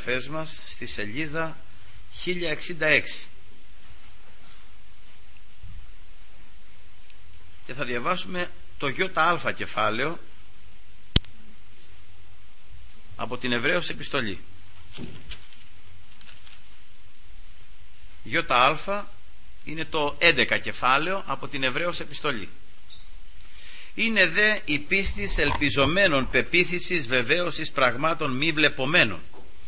περιγραφές μας στη σελίδα 1066 και θα διαβάσουμε το ΙΑ κεφάλαιο από την Εβραίους επιστολή. ΙΑ είναι το 11 κεφάλαιο από την Εβραίους επιστολή. Είναι δε η πίστης ελπιζομένων πεποίθησης βεβαίωσης πραγμάτων μη βλεπομένων,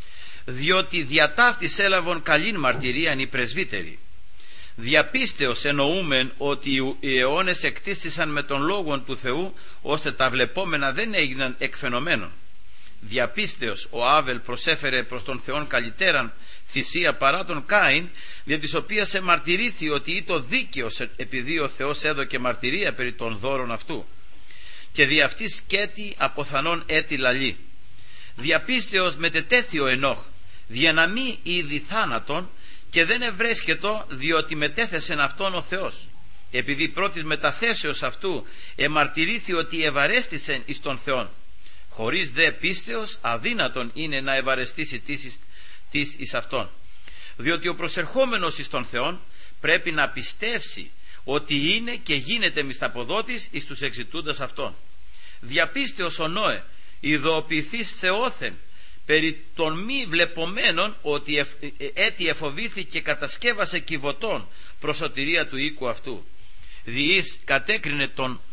διότι διαταύτης έλαβον καλήν μαρτυρίαν οι πρεσβύτεροι. Διαπίστεως εννοούμεν ότι οι αιώνες εκτίστησαν με τον λόγον του Θεού, ώστε τα βλεπόμενα δεν έγιναν εκφαινομένων. Διαπίστεως ο Άβελ προσέφερε προς τον Θεόν καλυτέραν θυσία παρά τον Κάιν, δια της οποίας εμαρτυρήθη ότι ήτο δίκαιος, επειδή ο Θεός έδωκε μαρτυρία περί των δώρων αυτού, και δι' αυτής κέτι αποθανόν έτη λαλή. Διαπίστεως μετετέθη ο Ενώχ, δια να μη είδη θάνατον, και δεν ευρέσκετο, διότι μετέθεσεν αυτόν ο Θεός. Επειδή πρώτης μεταθέσεως αυτού εμαρτυρήθη ότι ευαρέστησεν εις τον Θεόν. Χωρίς δε πίστεως αδύνατον είναι να ευαρεστήσει της εις αυτόν. Διότι ο προσερχόμενος εις τον Θεόν πρέπει να πιστεύσει ότι είναι και γίνεται μισθαποδότης εις τους εξητούντας αυτόν. Διαπίστεως ο Νόε ειδοποιηθείς Θεόθεν περί των μη βλεπομένων, ότι έτι εφοβήθηκε και κατασκεύασε κιβωτών προς σωτηρία του οίκου αυτού. Διείς κατέκρινε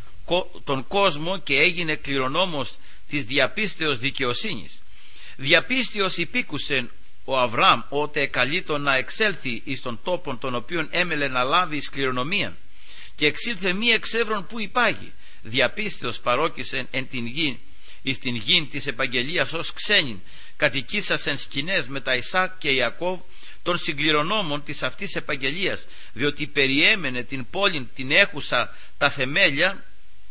τον κόσμο και έγινε κληρονόμος της διαπίστεως δικαιοσύνης. Διαπίστεως υπήκουσεν ο Αβραάμ ότε καλείτο να εξέλθει εις τον τόπον τον οποίον έμελε να λάβει εις κληρονομίαν, και εξήλθε μη εξεύρων που υπάγει. Διαπίστεως παρόκησεν εν την γη, εις την γην της επαγγελίας ως ξένην, κατοικήσασεν σκηνές με τα Ισάκ και Ιακώβ των συγκληρονόμων της αυτής επαγγελίας, διότι περιέμενε την πόλην την έχουσα τα θεμέλια,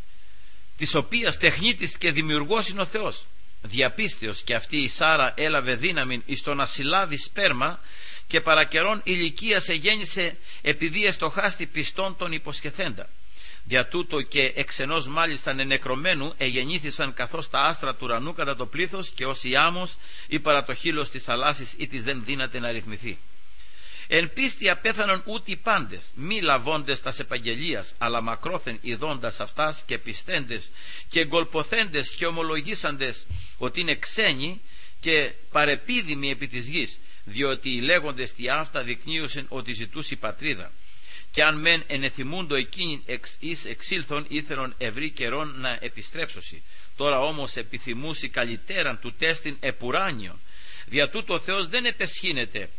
της οποίας τεχνίτης και δημιουργός είναι ο Θεός. Διαπίστεως και αυτή η Σάρα έλαβε δύναμη εις το να συλλάβει σπέρμα, και παρακαιρών ηλικίας εγέννησε επειδή εστοχάστη πιστών τον υποσχεθέντα. Δια τούτο και εξενός μάλιστα νεκρωμένου εγεννήθησαν καθώς τα άστρα του ουρανού κατά το πλήθος, και ως η άμμος ή παρά το χείλος της θαλάσσης ή της δεν δύναται να ρυθμιθεί. Εν πίστη απέθανον ούτι πάντες, μη λαβώντες τας επαγγελίας, αλλά μακρόθεν ειδώντας αυτάς και πιστέντες και εγκολποθέντες και ομολογήσαντες ότι είναι ξένοι και παρεπίδημοι επί της γης, διότι οι λέγοντες τι αυτά δεικνύουσαν ότι ζητούσε η πατρίδα. Και αν μεν ενεθυμούντο εκείνοι εις εξήλθον, ήθελον ευρύ καιρόν να επιστρέψωση. Τώρα όμως επιθυμούσι καλυτέραν του τέστην επουράνιο. Δια τούτο ο Θεός δεν επεσχύνεται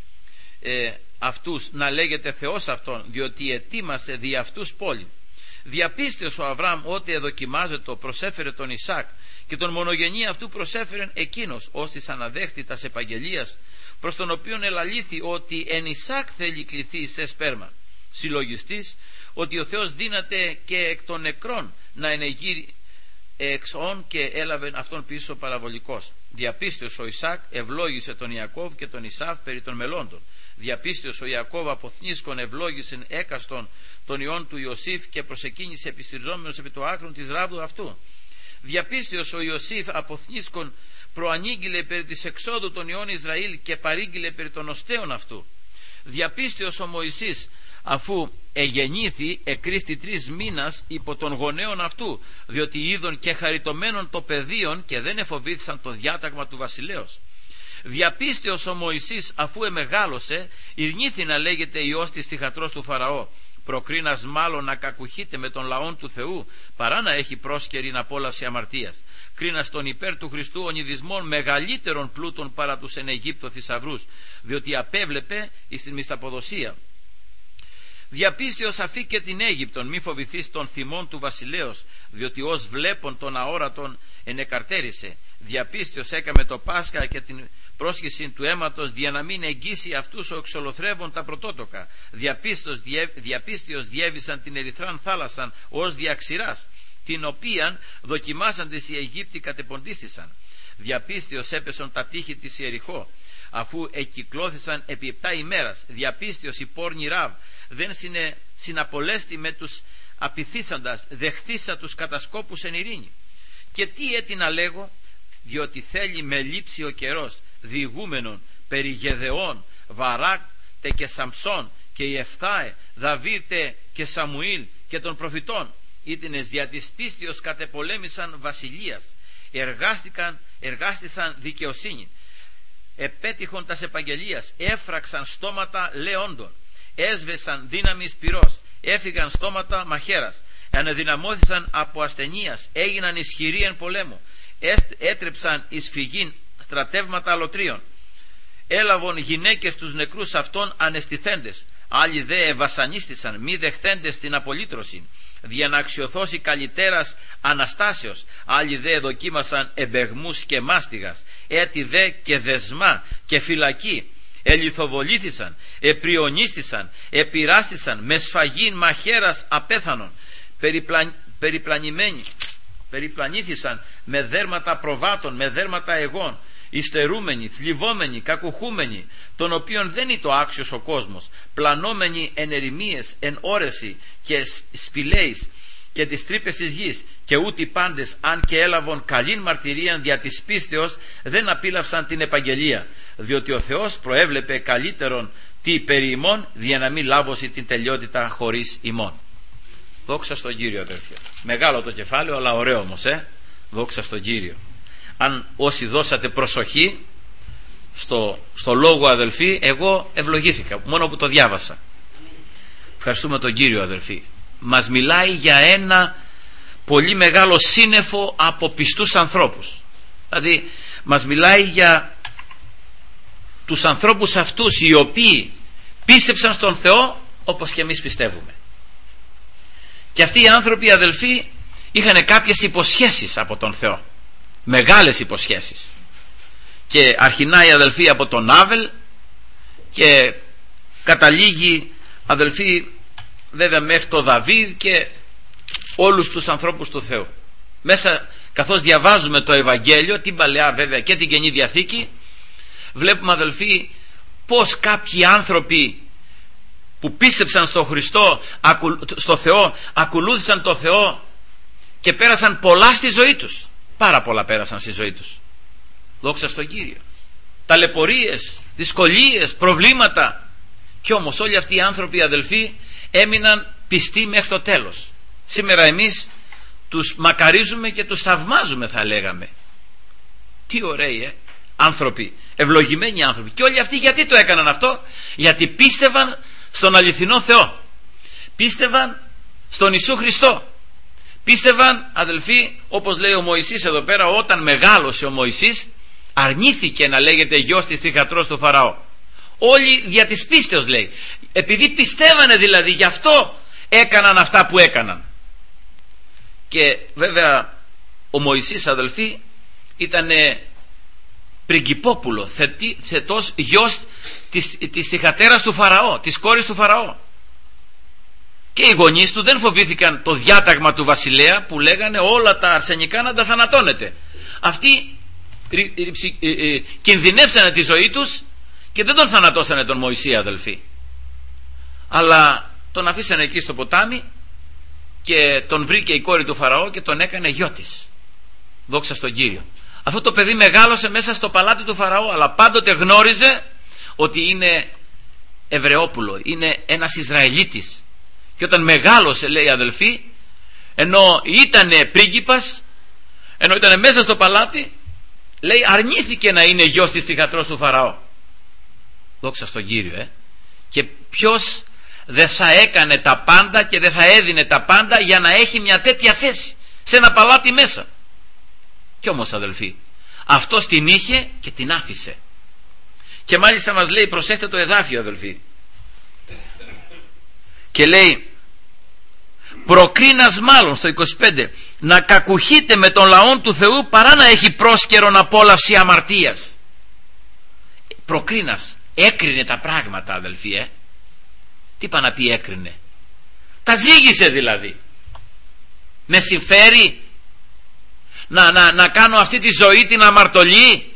αυτούς να λέγεται Θεός αυτόν, διότι ετοίμασε δι' αυτούς πόλη. Διαπίστεως ο Αβραάμ ότι εδοκιμάζετο προσέφερε τον Ισάκ, και τον μονογενή αυτού προσέφερεν εκείνος, ως της αναδέχτητας επαγγελίας, προς τον οποίον ελαλήθη ότι εν Ισάκ θέλει κληθεί σε σπέρμα. Συλλογιστής ότι ο Θεός δύναται και εκ των νεκρών να ενεγείρει εξών, και έλαβε αυτόν πίσω παραβολικός. Διαπίστεως ο Ισάκ ευλόγησε τον Ιακώβ και τον Ισάβ περί των μελώντων. Διαπίστεως ο Ιακώβ αποθνίσκον ευλόγησε έκαστον τον ιών του Ιωσήφ, και προσεκίνησε επιστηριζόμενος επί το άκρον της ράβδου αυτού. Διαπίστεως ο Ιωσήφ αποθνίσκον προανήγγειλε περί της εξόδου των ιών Ισραήλ, και παρήγγειλε περί των οστέων αυτού. Διαπίστεως ο Μωυσής, αφού εγεννήθη, εκρίστη 3 μήνας υπό των γονέων αυτού, διότι είδον και χαριτωμένων το πεδίον, και δεν εφοβήθησαν το διάταγμα του βασιλέως. Διαπίστεως ο Μωυσής, αφού εμεγάλωσε, ηρνήθη να λέγεται ιός της θυγατρός του Φαραώ, προκρίνας μάλλον να κακουχείται με τον λαόν του Θεού, παρά να έχει πρόσκαιρη απόλαυση αμαρτίας. Κρίνας τον υπέρ του Χριστού ονειδισμών μεγαλύτερων πλούτων παρά τους εν Αιγύπτο θησαυρούς, διότι απέβλεπε εις την μισθαποδοσία. Διαπίστεως αφή και την Αίγυπτον, μη φοβηθείς των θυμών του βασιλέως, διότι ως βλέπον τον αόρατον ενεκαρτέρισε. Διαπίστεως έκαμε το Πάσχα και την πρόσχεση του αίματος, δια να μην εγγύσει αυτούς ο εξολοθρεύων τα πρωτότοκα. Διαπίστεως διέβησαν την ερυθράν θάλασσαν ως διαξηράς, την οποίαν δοκιμάσαντες οι Αιγύπτιοι κατεποντίστησαν. Διαπίστεως έπεσαν τα τείχη της Ιεριχώ, αφού εκυκλώθησαν επί 7 ημέρας. Διαπίστεως η πόρνη Ραβ δεν συναπολέστη με τους απειθήσαντας, δεχθήσα τους κατασκόπους εν ειρήνη. Και τι έτει να λέγω, διότι θέλει με λήψη ο καιρός, διηγούμενον περί Γεδεών, Βαράκ τε και Σαμψόν και Ιεφθάε, Δαβίδ και Σαμουήλ και των προφητών, ήτινες δια της πίστεως κατεπολέμησαν βασιλείας, εργάστησαν δικαιοσύνη, επέτυχον τας επαγγελίας, έφραξαν στόματα λεόντων, έσβεσαν δύναμης πυρός, έφυγαν στόματα μαχαίρας, ανεδυναμώθησαν από ασθενείας, έγιναν ισχυροί εν πολέμου, έτρεψαν εις φυγήν στρατεύματα αλωτρίων, έλαβον γυναίκες τους νεκρούς αυτών ανεστηθέντες, άλλοι δε ευασανίστησαν μη δεχθέντες την απολύτρωση, δια να αξιωθώσει καλυτέρας Αναστάσεως, άλλοι δε δοκίμασαν εμπεγμούς και μάστιγας, έτι δε και δεσμά και φυλακή, ελιθοβολήθησαν, επριονίστησαν, επειράστησαν, με σφαγήν μαχαίρας απέθανον, περιπλανήθησαν με δέρματα προβάτων, με δέρματα εγών, υστερούμενοι, θλιβόμενοι, κακουχούμενοι, των οποίων δεν είναι το άξιος ο κόσμος, πλανόμενοι εν ερημίες, εν όρεση και σπηλαίης και τις τρύπες της γης, και ούτι πάντες αν και έλαβον καλήν μαρτυρίαν δια της πίστεως, δεν απίλαυσαν την επαγγελία, διότι ο Θεός προέβλεπε καλύτερον τι περί ημών, δια να μην λάβωση την τελειότητα χωρίς ημών. Δόξα στον Κύριο, αδέρφια. Μεγάλο το κεφάλαιο, αλλά ωραίο όμως, δόξα στον Κύριο. Αν όσοι δώσατε προσοχή στο λόγο, αδελφοί, εγώ ευλογήθηκα μόνο που το διάβασα. Ευχαριστούμε τον Κύριο, αδελφοί. Μας μιλάει για ένα πολύ μεγάλο σύννεφο από πιστούς ανθρώπους. Δηλαδή μας μιλάει για τους ανθρώπους αυτούς οι οποίοι πίστεψαν στον Θεό όπως και εμείς πιστεύουμε. Και αυτοί οι άνθρωποι, αδελφοί, είχαν κάποιες υποσχέσεις από τον Θεό, μεγάλες υποσχέσεις, και αρχινάει, αδελφοί, από τον Άβελ και καταλήγει, αδελφοί, βέβαια μέχρι τον Δαβίδ και όλους τους ανθρώπους του Θεού. Μέσα, καθώς διαβάζουμε το Ευαγγέλιο, την Παλαιά βέβαια και την Καινή Διαθήκη, βλέπουμε, αδελφοί, πως κάποιοι άνθρωποι που πίστεψαν στο Χριστό, στο Θεό, ακολούθησαν το Θεό και πέρασαν πολλά στη ζωή τους. Πάρα πολλά πέρασαν στη ζωή τους. Δόξα στον Κύριο. Ταλαιπωρίες, δυσκολίες, προβλήματα. Κι όμως όλοι αυτοί οι άνθρωποι, αδελφοί, έμειναν πιστοί μέχρι το τέλος. Σήμερα εμείς τους μακαρίζουμε και τους θαυμάζουμε, θα λέγαμε. Τι ωραίοι άνθρωποι, ευλογημένοι άνθρωποι. Και όλοι αυτοί γιατί το έκαναν αυτό? Γιατί πίστευαν στον αληθινό Θεό, πίστευαν στον Ιησού Χριστό, πίστευαν, αδελφοί, όπως λέει ο Μωυσής εδώ πέρα, όταν μεγάλωσε ο Μωυσής αρνήθηκε να λέγεται γιος της θυγατρός του Φαραώ. Όλοι δια της πίστεως, λέει, επειδή πιστεύανε, δηλαδή, γι' αυτό έκαναν αυτά που έκαναν. Και βέβαια ο Μωυσής, αδελφοί, ήταν πριγκιπόπουλο, θετός γιος της θυγατέρας του Φαραώ, της κόρης του Φαραώ. Και οι γονείς του δεν φοβήθηκαν το διάταγμα του βασιλέα που λέγανε όλα τα αρσενικά να τα θανατώνετε. Αυτοί κινδυνεύσανε τη ζωή τους και δεν τον θανατώσανε τον Μωυσή, αδελφοί, αλλά τον αφήσανε εκεί στο ποτάμι και τον βρήκε η κόρη του Φαραώ και τον έκανε γιο της. Δόξα στον Κύριο. Αυτό το παιδί μεγάλωσε μέσα στο παλάτι του Φαραώ, αλλά πάντοτε γνώριζε ότι είναι Εβραιόπουλο, είναι ένας Ισραηλίτης. Και όταν μεγάλωσε, λέει, αδελφοί, ενώ ήτανε πρίγκιπας, ενώ ήτανε μέσα στο παλάτι, λέει, αρνήθηκε να είναι γιος της θυγατρός του Φαραώ. Δόξα στον Κύριο. Και ποιος δεν θα έκανε τα πάντα και δεν θα έδινε τα πάντα για να έχει μια τέτοια θέση σε ένα παλάτι μέσα? Κι όμως, αδελφοί, αυτός την είχε και την άφησε. Και μάλιστα μας λέει, προσέχτε το εδάφιο, αδελφοί, και λέει, προκρίνας μάλλον στο 25 να κακουχείτε με τον λαόν του Θεού παρά να έχει πρόσκαιρον απόλαυση αμαρτίας. Προκρίνας, έκρινε τα πράγματα, αδελφοί. Τι είπα να πει έκρινε? Τα ζήγησε, δηλαδή. Με συμφέρει να κάνω αυτή τη ζωή την αμαρτωλή,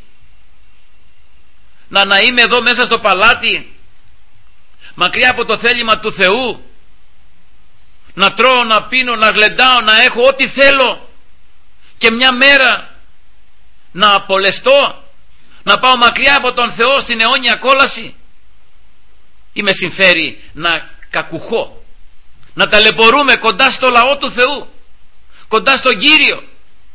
να είμαι εδώ μέσα στο παλάτι μακριά από το θέλημα του Θεού, να τρώω, να πίνω, να γλεντάω, να έχω ό,τι θέλω, και μια μέρα να απολεστώ, να πάω μακριά από τον Θεό στην αιώνια κόλαση, ή με συμφέρει να κακουχώ, να ταλαιπωρούμε κοντά στο λαό του Θεού, κοντά στον Κύριο,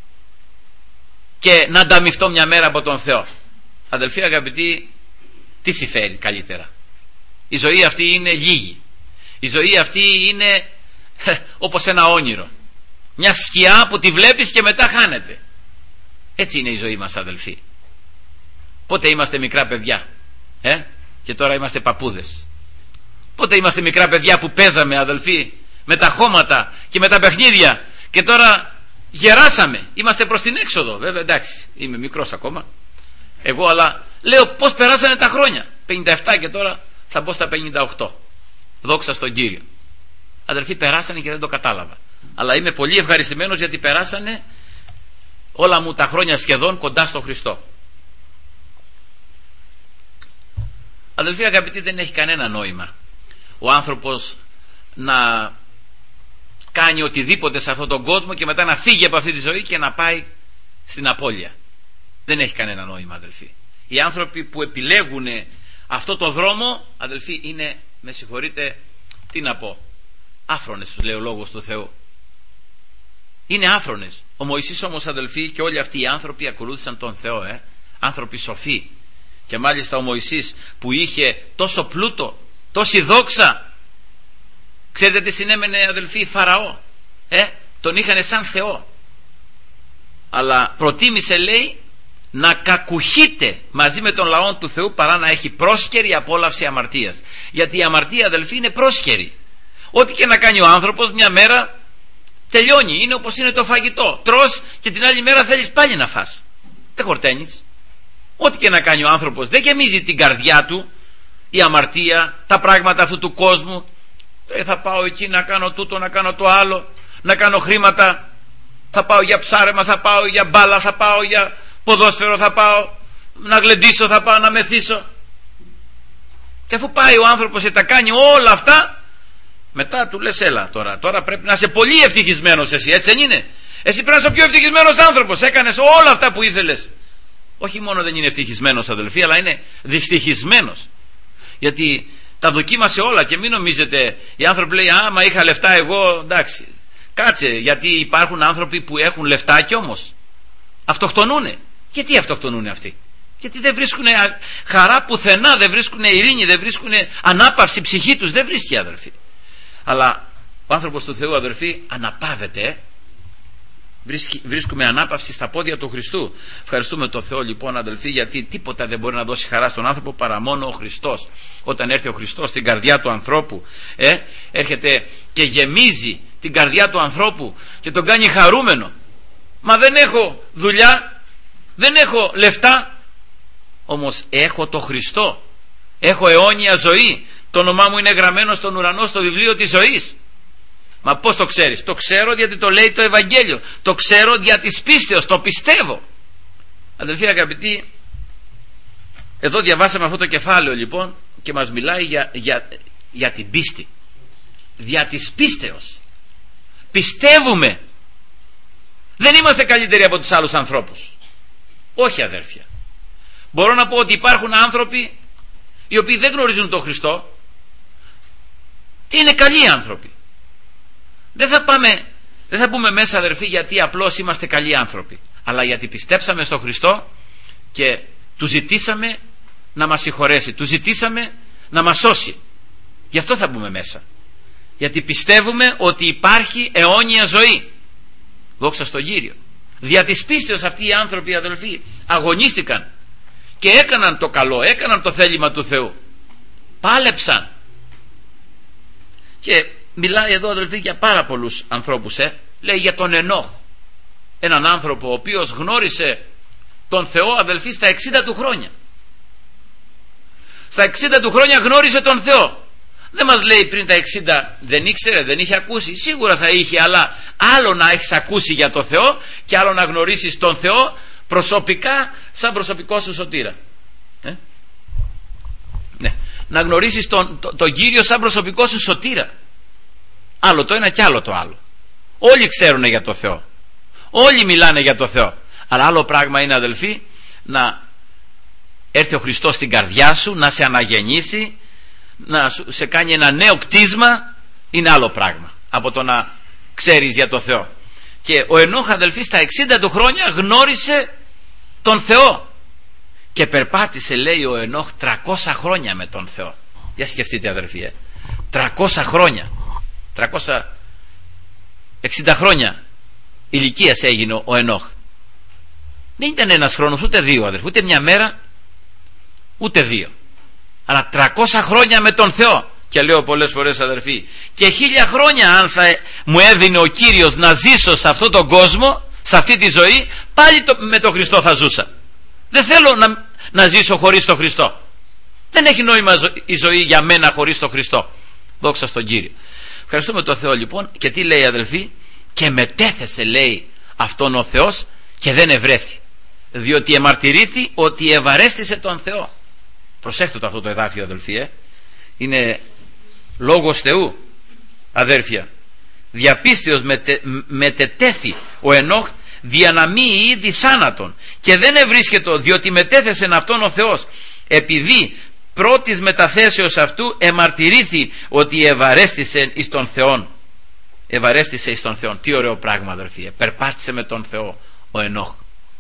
και να ανταμυφθώ μια μέρα από τον Θεό? Αδελφοί αγαπητοί, τι συμφέρει καλύτερα? Η ζωή αυτή είναι λίγη. Η ζωή αυτή είναι όπως ένα όνειρο, μια σκιά που τη βλέπεις και μετά χάνεται. Έτσι είναι η ζωή μας, αδελφοί. Πότε είμαστε μικρά παιδιά και τώρα είμαστε παππούδες? Πότε είμαστε μικρά παιδιά που παίζαμε, αδελφοί, με τα χώματα και με τα παιχνίδια, και τώρα γεράσαμε, είμαστε προς την έξοδο? Βέβαια, εντάξει, είμαι μικρός ακόμα εγώ, αλλά λέω πως περάσανε τα χρόνια. 57 και τώρα θα μπω στα 58. Δόξα στον Κύριο. Αδελφοί, περάσανε και δεν το κατάλαβα, αλλά είμαι πολύ ευχαριστημένος, γιατί περάσανε όλα μου τα χρόνια σχεδόν κοντά στον Χριστό. Αδελφοί αγαπητοί, δεν έχει κανένα νόημα ο άνθρωπος να κάνει οτιδήποτε σε αυτόν τον κόσμο και μετά να φύγει από αυτή τη ζωή και να πάει στην απώλεια. Δεν έχει κανένα νόημα, αδελφοί. Οι άνθρωποι που επιλέγουν αυτό το δρόμο, αδελφοί, είναι, με συγχωρείτε, τι να πω, άφρονες, τους λέει ο λόγος του Θεού. Είναι άφρονες. Ο Μωυσής όμως, αδελφοί, και όλοι αυτοί οι άνθρωποι ακολούθησαν τον Θεό, άνθρωποι σοφοί. Και μάλιστα ο Μωυσής που είχε τόσο πλούτο, τόση δόξα, ξέρετε τι συνέμενε, αδελφοί, Φαραώ? Τον είχανε σαν Θεό, αλλά προτίμησε, λέει, να κακουχείται μαζί με τον λαό του Θεού παρά να έχει πρόσκαιρη απόλαυση αμαρτίας. Γιατί η αμαρτία, αδελφοί, είναι πρόσκαιρη. Ό,τι και να κάνει ο άνθρωπος, μια μέρα τελειώνει. Είναι όπως είναι το φαγητό, τρως και την άλλη μέρα θέλεις πάλι να φας, δεν χορταίνεις. Ό,τι και να κάνει ο άνθρωπος, δεν γεμίζει την καρδιά του η αμαρτία, τα πράγματα αυτού του κόσμου. Θα πάω εκεί να κάνω τούτο, να κάνω το άλλο, να κάνω χρήματα, θα πάω για ψάρεμα, θα πάω για μπάλα, θα πάω για ποδόσφαιρο, θα πάω να γλεντήσω, θα πάω να μεθύσω. Και αφού πάει ο άνθρωπος και τα κάνει όλα αυτά, μετά του λες, έλα τώρα πρέπει να είσαι πολύ ευτυχισμένος εσύ, έτσι δεν είναι? Εσύ πρέπει να είσαι ο πιο ευτυχισμένος άνθρωπος, έκανες όλα αυτά που ήθελες. Όχι μόνο δεν είναι ευτυχισμένος, αδελφοί, αλλά είναι δυστυχισμένος, γιατί τα δοκίμασε όλα. Και μην νομίζετε, οι άνθρωποι λέει, άμα είχα λεφτά εγώ, εντάξει. Κάτσε, γιατί υπάρχουν άνθρωποι που έχουν λεφτά κι όμως αυτοκτονούνε. Γιατί αυτοκτονούνε αυτοί? Γιατί δεν βρίσκουν χαρά πουθενά, δεν βρίσκουν ειρήνη, δεν βρίσκουν ανάπαυση, ψυχή τους δεν βρίσκει, αδελφοί. Αλλά ο άνθρωπος του Θεού, αδελφοί, αναπαύεται. Βρίσκουμε ανάπαυση στα πόδια του Χριστού. Ευχαριστούμε τον Θεό, λοιπόν, αδελφοί, γιατί τίποτα δεν μπορεί να δώσει χαρά στον άνθρωπο παρά μόνο ο Χριστός. Όταν έρθει ο Χριστός στην καρδιά του ανθρώπου, έρχεται και γεμίζει την καρδιά του ανθρώπου και τον κάνει χαρούμενο. Μα δεν έχω δουλειά, δεν έχω λεφτά, όμως έχω το Χριστό, έχω αιώνια ζωή, το όνομά μου είναι γραμμένο στον ουρανό στο βιβλίο της ζωής. Μα πώς το ξέρεις? Το ξέρω γιατί το λέει το Ευαγγέλιο, το ξέρω δια της πίστεως, το πιστεύω. Αδελφοί αγαπητοί, εδώ διαβάσαμε αυτό το κεφάλαιο, λοιπόν, και μας μιλάει για την πίστη. Δια της πίστεως πιστεύουμε. Δεν είμαστε καλύτεροι από τους άλλους ανθρώπους. Όχι, αδέρφια. Μπορώ να πω ότι υπάρχουν άνθρωποι οι οποίοι δεν γνωρίζουν τον Χριστό και είναι καλοί άνθρωποι. Δεν θα πούμε μέσα, αδερφοί, γιατί απλώς είμαστε καλοί άνθρωποι, αλλά γιατί πιστέψαμε στον Χριστό και του ζητήσαμε να μας συγχωρέσει, του ζητήσαμε να μας σώσει. Γι' αυτό θα μπούμε μέσα, γιατί πιστεύουμε ότι υπάρχει αιώνια ζωή. Δόξα στον Κύριο. Δια της πίστεως αυτοί οι άνθρωποι, αδελφοί, αγωνίστηκαν και έκαναν το καλό, έκαναν το θέλημα του Θεού, πάλεψαν. Και μιλάει εδώ, αδελφοί, για πάρα πολλούς ανθρώπους. Λέει για τον Ενόχ, έναν άνθρωπο ο οποίος γνώρισε τον Θεό, αδελφοί, στα 60 του χρόνια. Στα 60 του χρόνια γνώρισε τον Θεό. Δεν μας λέει πριν τα 60 δεν ήξερε, δεν είχε ακούσει. Σίγουρα θα είχε, αλλά άλλο να έχεις ακούσει για τον Θεό και άλλο να γνωρίσεις τον Θεό προσωπικά, σαν προσωπικό σου σωτήρα. Ναι. Να γνωρίσεις τον Κύριο σαν προσωπικό σου σωτήρα. Άλλο το ένα και άλλο το άλλο. Όλοι ξέρουν για το Θεό, όλοι μιλάνε για το Θεό, αλλά άλλο πράγμα είναι, αδελφοί, να έρθει ο Χριστός στην καρδιά σου, να σε αναγεννήσει, να σε κάνει ένα νέο κτίσμα, είναι άλλο πράγμα από το να ξέρεις για το Θεό. Και ο Ενόχ, αδελφοί, στα 60 του χρόνια γνώρισε τον Θεό και περπάτησε, λέει ο Ενόχ, 300 χρόνια με τον Θεό. Για σκεφτείτε, αδελφοί, 300 χρόνια, 360 χρόνια ηλικίας έγινε ο Ενόχ. Δεν ήταν ένας χρόνος, ούτε δύο, αδελφοί, ούτε μια μέρα, ούτε δύο, αλλά 300 χρόνια με τον Θεό. Και λέω πολλές φορές, αδελφοί, και 1000 χρόνια αν θα μου έδινε ο Κύριος να ζήσω σε αυτόν τον κόσμο, σε αυτή τη ζωή, πάλι με τον Χριστό θα ζούσα. Δεν θέλω να ζήσω χωρίς τον Χριστό. Δεν έχει νόημα η ζωή για μένα χωρίς τον Χριστό. Δόξα στον Κύριο. Ευχαριστούμε τον Θεό, λοιπόν. Και τι λέει, αδελφοί? Και μετέθεσε, λέει, αυτόν ο Θεός και δεν ευρέθη, διότι εμαρτυρήθη ότι ευαρέστησε τον Θεό. Προσέχτε το αυτό το εδάφιο, αδελφοί, είναι λόγος Θεού, αδέρφια. Διαπίστεως μετετέθη ο Ενόχ δια να μη ήδη θάνατον, και δεν ευρίσκετο, διότι μετέθεσεν αυτόν ο Θεός, επειδή πρώτης μεταθέσεως αυτού εμαρτυρήθη ότι ευαρέστησε εις τον Θεόν. Ευαρέστησε εις τον Θεόν. Τι ωραίο πράγμα, αδερφοί. Περπάτησε με τον Θεό ο Ενόχ.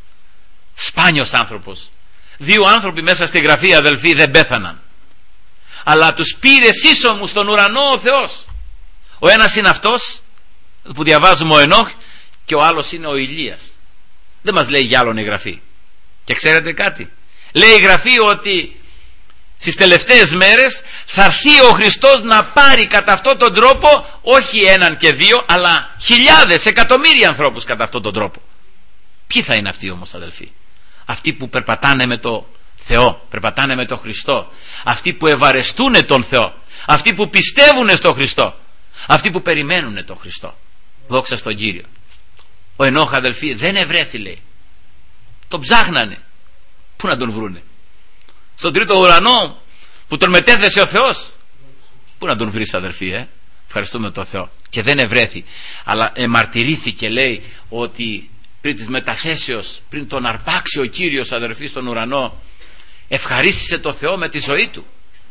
Σπάνιος άνθρωπος. Δύο άνθρωποι μέσα στη Γραφή, αδελφοί, δεν πέθαναν, αλλά τους πήρε σύσσωμου στον ουρανό ο Θεός. Ο ένας είναι αυτός που διαβάζουμε, ο Ενόχ, και ο άλλος είναι ο Ηλίας. Δεν μας λέει για άλλον η Γραφή. Και ξέρετε κάτι? Λέει η Γραφή ότι στις τελευταίες μέρες θα έρθει ο Χριστός να πάρει κατά αυτόν τον τρόπο όχι έναν και δύο, αλλά χιλιάδες, εκατομμύρια ανθρώπους κατά αυτόν τον τρόπο. Ποιοι θα είναι αυτοί όμως, αδελφοί? Αυτοί που περπατάνε με το Θεό, περπατάνε με τον Χριστό, αυτοί που ευαρεστούν τον Θεό, αυτοί που πιστεύουν στον Χριστό, αυτοί που περιμένουν τον Χριστό. Δόξα στον Κύριο. Ο Ενόχ, αδελφοί, δεν ευρέθη, λέει. Τον ψάχνανε. Πού να τον βρούνε? Στον τρίτο ουρανό που τον μετέθεσε ο Θεός. Πού να τον βρεις, αδελφοί? Ευχαριστούμε τον Θεό. Και δεν ευρέθη, αλλά εμαρτυρήθηκε, λέει, ότι πριν της μεταθέσεως, πριν τον αρπάξει ο Κύριος, αδερφοί, στον ουρανό, ευχαρίστησε το Θεό με τη ζωή του.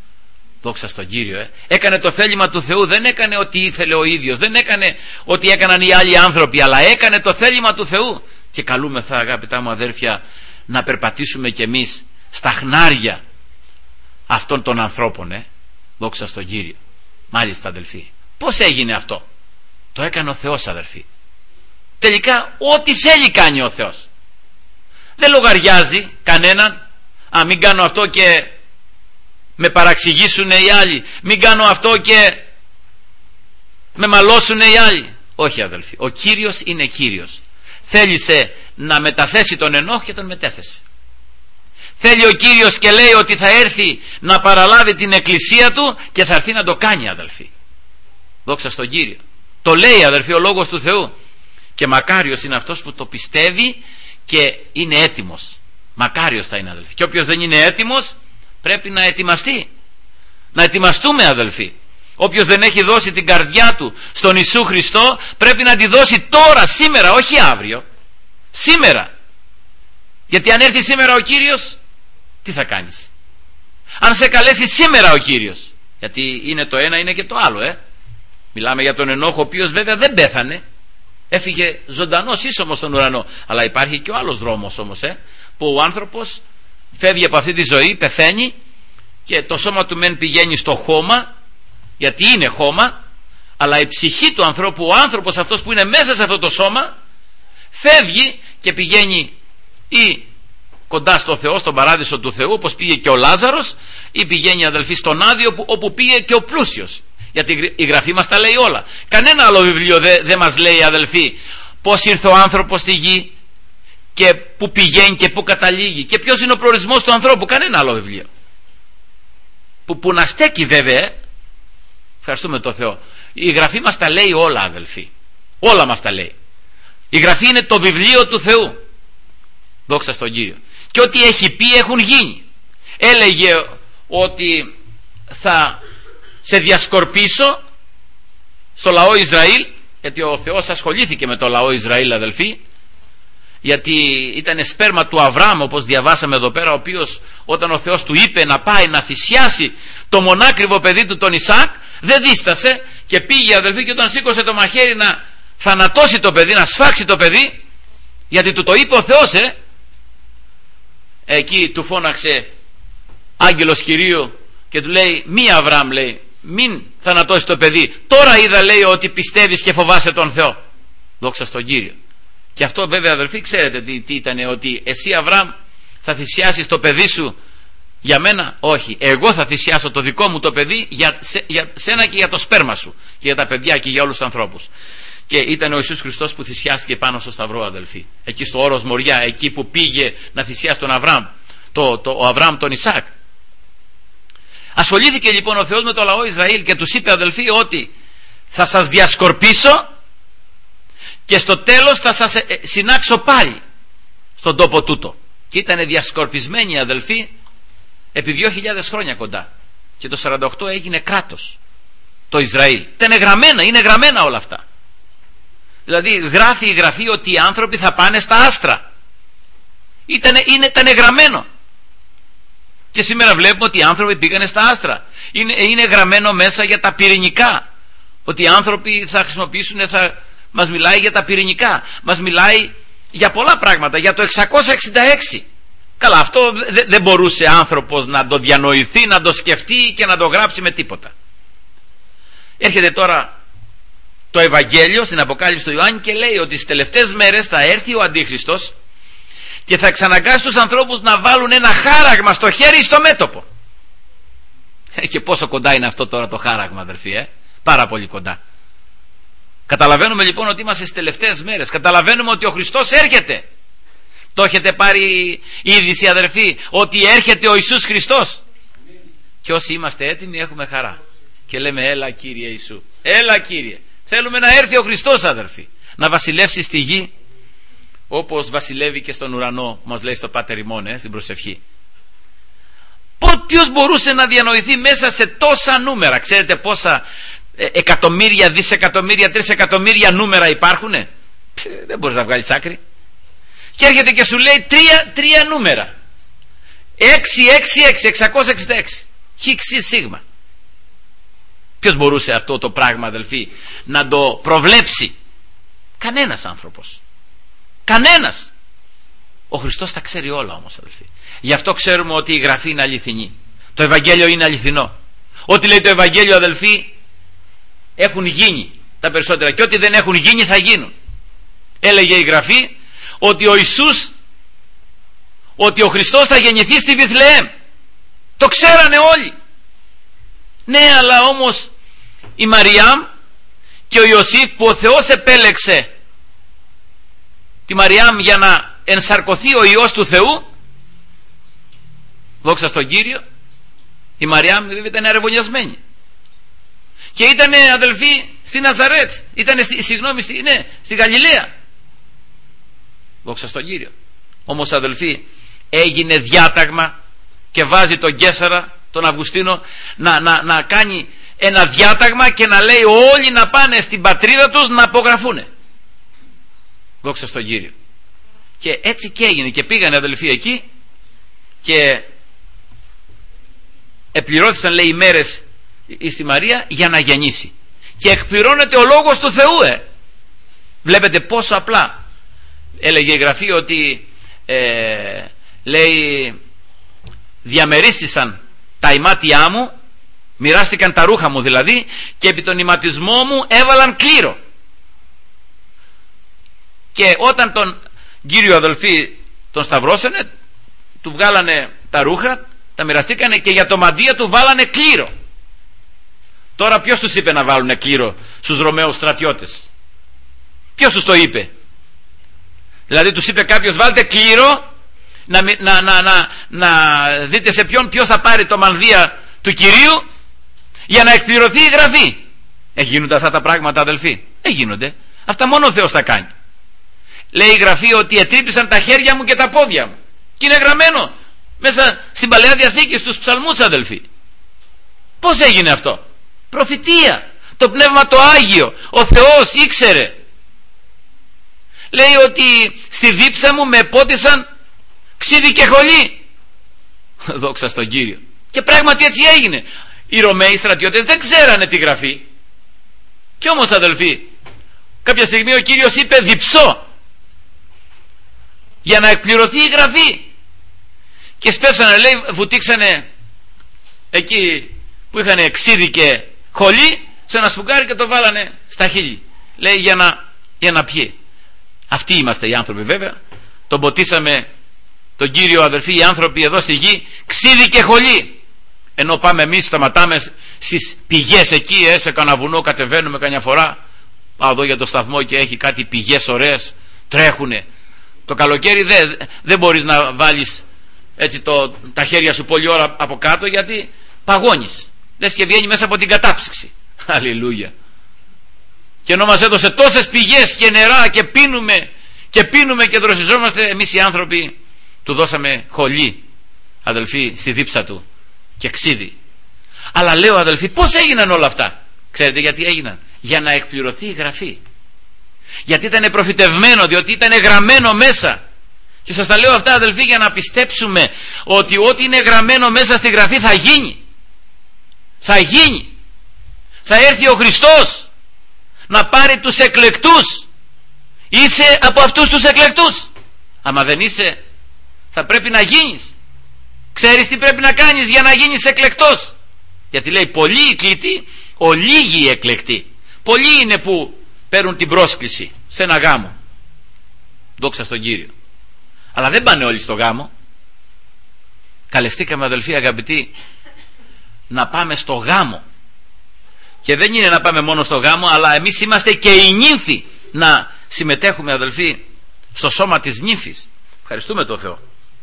Δόξα στον Κύριο. Έκανε το θέλημα του Θεού. Δεν έκανε ό,τι ήθελε ο ίδιος, δεν έκανε ό,τι έκαναν οι άλλοι άνθρωποι, αλλά έκανε το θέλημα του Θεού. Και καλούμεθα, αγαπητά μου αδέρφια, να περπατήσουμε κι εμείς στα χνάρια αυτών των ανθρώπων. Δόξα στον Κύριο. Μάλιστα, αδελφοί, πώς έγινε αυτό? Το έκανε ο Θεός, αδελφοί. Τελικά ό,τι θέλει κάνει ο Θεός. Δεν λογαριάζει κανέναν. Μην κάνω αυτό και με παραξηγήσουν οι άλλοι, μην κάνω αυτό και με μαλώσουν οι άλλοι. Όχι, αδελφοί, ο Κύριος είναι Κύριος. Θέλησε να μεταθέσει τον Ενόχ και τον μετέθεσε. Θέλει ο Κύριος και λέει ότι θα έρθει να παραλάβει την εκκλησία του και θα έρθει να το κάνει, αδελφοί. Δόξα στον Κύριο. Το λέει, αδελφοί, ο Λόγος του Θεού. Και μακάριος είναι αυτός που το πιστεύει και είναι έτοιμος. Μακάριος θα είναι, αδελφοί. Και όποιος δεν είναι έτοιμος πρέπει να ετοιμαστεί. Να ετοιμαστούμε, αδελφοί. Όποιος δεν έχει δώσει την καρδιά του στον Ιησού Χριστό πρέπει να τη δώσει τώρα, σήμερα, όχι αύριο. Σήμερα. Γιατί αν έρθει σήμερα ο Κύριος, τι θα κάνεις? Αν σε καλέσει σήμερα ο Κύριος, γιατί είναι το ένα, είναι και το άλλο. Μιλάμε για τον Ενόχ, ο οποίος βέβαια δεν πέθανε. Έφυγε ζωντανός ίσομος στον ουρανό. Αλλά υπάρχει και ο άλλος δρόμος όμως, που ο άνθρωπος φεύγει από αυτή τη ζωή, πεθαίνει και το σώμα του μεν πηγαίνει στο χώμα, γιατί είναι χώμα, αλλά η ψυχή του ανθρώπου, ο άνθρωπος αυτός που είναι μέσα σε αυτό το σώμα, φεύγει και πηγαίνει ή κοντά στο Θεό, στον παράδεισο του Θεού, όπως πήγε και ο Λάζαρος, ή πηγαίνει, αδελφοί, στον Άδειο, όπου πήγε και ο πλούσιος. Γιατί η Γραφή μας τα λέει όλα. Κανένα άλλο βιβλίο δεν μας λέει, αδελφοί, πώς ήρθε ο άνθρωπος στη γη και που πηγαίνει και που καταλήγει και ποιος είναι ο προορισμός του ανθρώπου. Κανένα άλλο βιβλίο που να στέκει, βέβαια. Ευχαριστούμε τον Θεό. Η Γραφή μας τα λέει όλα, αδελφοί. Όλα μας τα λέει. Η Γραφή είναι το βιβλίο του Θεού. Δόξα στον Κύριο. Και ό,τι έχει πει έχουν γίνει. Έλεγε ότι θα σε διασκορπίσω στο λαό Ισραήλ, γιατί ο Θεός ασχολήθηκε με το λαό Ισραήλ, αδελφοί. γιατί ήταν σπέρμα του Αβραάμ, όπως διαβάσαμε εδώ πέρα, ο οποίος όταν ο Θεός του είπε να πάει να θυσιάσει το μονάκριβο παιδί του τον Ισαάκ, δεν δίστασε και πήγε, αδελφοί, και όταν σήκωσε το μαχαίρι να θανατώσει το παιδί, να σφάξει το παιδί, γιατί του το είπε ο Θεός, εκεί του φώναξε άγγελος Κυρίου και του λέει, μη Αβραάμ, λέει, μην θανατώσει το παιδί, τώρα είδα, λέει, ότι πιστεύεις και φοβάσαι τον Θεό. Δόξα στον Κύριο. Και αυτό βέβαια, αδελφοί, ξέρετε τι ήταν, ότι εσύ, Αβραάμ, θα θυσιάσεις το παιδί σου για μένα? Όχι, εγώ θα θυσιάσω το δικό μου το παιδί για σένα και για το σπέρμα σου και για τα παιδιά και για όλους τους ανθρώπους. Και ήταν ο Ιησούς Χριστός που θυσιάστηκε πάνω στο Σταυρό, αδελφοί, εκεί στο όρος Μοριά, εκεί που πήγε να θυσιάσει τον Αβραάμ, ο Αβραάμ τον Ισαάκ. Ασχολήθηκε λοιπόν ο Θεός με το λαό Ισραήλ και τους είπε, αδελφοί, ότι θα σας διασκορπίσω και στο τέλος θα σας συνάξω πάλι στον τόπο τούτο. Και ήταν διασκορπισμένοι, αδελφοί, επί 2.000 χρόνια κοντά, και το 48 έγινε κράτος το Ισραήλ. Είναι γραμμένα όλα αυτά. Δηλαδή γράφει η Γραφή ότι οι άνθρωποι θα πάνε στα άστρα. Ήταν γραμμένο. Και σήμερα βλέπουμε ότι οι άνθρωποι πήγανε στα άστρα. Είναι γραμμένο μέσα για τα πυρηνικά, ότι οι άνθρωποι θα χρησιμοποιήσουν, μας μιλάει για τα πυρηνικά, μας μιλάει για πολλά πράγματα, για το 666. Καλά, αυτό δεν μπορούσε άνθρωπος να το διανοηθεί, να το σκεφτεί και να το γράψει με τίποτα. Έρχεται τώρα το Ευαγγέλιο στην Αποκάλυψη του Ιωάννη και λέει ότι στις τελευταίες μέρες θα έρθει ο Αντίχριστος και θα εξαναγκάσει τους ανθρώπους να βάλουν ένα χάραγμα στο χέρι ή στο μέτωπο. Και πόσο κοντά είναι αυτό τώρα το χάραγμα, αδερφοί, πάρα πολύ κοντά. Καταλαβαίνουμε λοιπόν ότι είμαστε στις τελευταίες μέρες. Καταλαβαίνουμε ότι ο Χριστός έρχεται. Το έχετε πάρει είδηση, αδερφοί, ότι έρχεται ο Ιησούς Χριστός. Και όσοι είμαστε έτοιμοι έχουμε χαρά και λέμε, έλα Κύριε Ιησού, έλα Κύριε. Θέλουμε να έρθει ο Χριστός, αδερφοί, να βασιλεύσει στη γη όπως βασιλεύει και στον ουρανό, μας λέει στο Πάτερ ημών, στην προσευχή. Ποιος μπορούσε να διανοηθεί μέσα σε τόσα νούμερα? Ξέρετε πόσα εκατομμύρια, δισεκατομμύρια, τρισεκατομμύρια νούμερα υπάρχουνε? Δεν μπορείς να βγάλεις άκρη. Και έρχεται και σου λέει τρία νούμερα, 666, χίξι σίγμα. Ποιος μπορούσε αυτό το πράγμα, αδελφοί, να το προβλέψει? Κανένας άνθρωπος, κανένας. Ο Χριστός τα ξέρει όλα όμως, αδελφοί. Γι' αυτό ξέρουμε ότι η Γραφή είναι αληθινή, το Ευαγγέλιο είναι αληθινό. Ό,τι λέει το Ευαγγέλιο, αδελφοί, έχουν γίνει τα περισσότερα, και ό,τι δεν έχουν γίνει θα γίνουν. Έλεγε η Γραφή ότι ο Ιησούς, ότι ο Χριστός θα γεννηθεί στη Βιθλεέμ. Το ξέρανε όλοι. Ναι, αλλά όμως η Μαριάμ και ο Ιωσήφ, που ο Θεός επέλεξε τη Μαριάμ για να ενσαρκωθεί ο Υιός του Θεού, δόξα στον Κύριο, η Μαριάμ ήταν αρεβωνιασμένη και ήταν, αδελφοί, στη Ναζαρέτ, ήταν στη Γαλιλαία, δόξα στον Κύριο. Όμως, αδελφοί, έγινε διάταγμα και βάζει τον Καίσαρα, τον Αυγουστίνο, να κάνει ένα διάταγμα και να λέει όλοι να πάνε στην πατρίδα τους να απογραφούνε, δόξα στον Κύριο. Και έτσι και έγινε, και πήγανε, αδελφοί, εκεί και επληρώθησαν, λέει, οι μέρες στη Μαρία για να γεννήσει, και εκπληρώνεται ο λόγος του Θεού. Βλέπετε πόσο απλά. Έλεγε η Γραφή ότι λέει, διαμερίστησαν τα ημάτια μου, μοιράστηκαν τα ρούχα μου δηλαδή, και επί τον ηματισμό μου έβαλαν κλήρο. Και όταν τον Κύριο, αδελφοί, τον σταυρώσανε, του βγάλανε τα ρούχα, τα μοιραστήκανε και για το μαντία του βάλανε κλήρο. Τώρα ποιος τους είπε να βάλουνε κλήρο στους Ρωμαίους στρατιώτες? Ποιος τους το είπε? Δηλαδή τους είπε κάποιος, βάλτε κλήρο να δείτε σε ποιος θα πάρει το μανδύα του Κυρίου, για να εκπληρωθεί η Γραφή. Γίνονται αυτά τα πράγματα, αδελφοί? Δεν γίνονται. Αυτά μόνο ο Θεός θα κάνει. Λέει η Γραφή ότι ετρύπησαν τα χέρια μου και τα πόδια μου, και είναι γραμμένο μέσα στην Παλαιά Διαθήκη στους ψαλμούς, αδελφοί. Πώς έγινε αυτό? Προφητεία. Το Πνεύμα το Άγιο, ο Θεός ήξερε. λέει ότι στη δίψα μου με πότισαν ξύδι και χολή. Δόξα στον Κύριο. Και πράγματι έτσι έγινε. Οι Ρωμαίοι στρατιώτες δεν ξέρανε τη γραφή. Κι όμως, αδελφοί, κάποια στιγμή ο Κύριος είπε διψώ, για να εκπληρωθεί η γραφή. Και σπεύσανε, λέει, βουτήξανε εκεί που είχαν ξύδι και χολή σε ένα σφουγγάρι και το βάλανε στα χείλη, λέει, για να πιει. Αυτοί είμαστε οι άνθρωποι, βέβαια. Τον ποτίσαμε τον Κύριο, αδελφοί, οι άνθρωποι εδώ στη γη, ξύδι και χολή. Ενώ πάμε εμείς, σταματάμε στις πηγές εκεί, σε κανένα βουνό κατεβαίνουμε καμιά φορά. Πάω εδώ για το σταθμό και έχει κάτι πηγές ωραίες, τρέχουνε. Το καλοκαίρι δεν μπορείς να βάλεις έτσι τα χέρια σου πολλή ώρα από κάτω, γιατί παγώνεις. Λες και βγαίνει μέσα από την κατάψυξη. Αλληλούια. Και ενώ μας έδωσε τόσες πηγές και νερά και πίνουμε και δροσιζόμαστε, εμείς οι άνθρωποι του δώσαμε χολή, αδελφοί, στη δίψα του και ξύδι. Αλλά λέω, αδελφοί, πώς έγιναν όλα αυτά? Ξέρετε γιατί έγιναν? Για να εκπληρωθεί η γραφή. Γιατί ήταν προφητευμένο, διότι ήταν γραμμένο μέσα. Και σας τα λέω αυτά, αδελφοί, για να πιστέψουμε ότι ό,τι είναι γραμμένο μέσα στη γραφή θα γίνει. Θα γίνει. Θα έρθει ο Χριστός να πάρει τους εκλεκτούς. Είσαι από αυτούς τους εκλεκτούς? Άμα δεν είσαι, θα πρέπει να γίνεις. Ξέρεις τι πρέπει να κάνεις για να γίνεις εκλεκτός? Γιατί λέει πολλοί οι κλητοί, ολίγοι οι εκλεκτοί. Πολλοί είναι που παίρνουν την πρόσκληση σε ένα γάμο. Δόξα στον Κύριο. Αλλά δεν πάνε όλοι στο γάμο. Καλεστήκαμε, αδελφοί αγαπητοί, να πάμε στο γάμο. Και δεν είναι να πάμε μόνο στο γάμο, αλλά εμείς είμαστε και οι νύμφοι, να συμμετέχουμε, αδελφοί, στο σώμα της νύμφης. Ευχαριστούμε τον Θεό.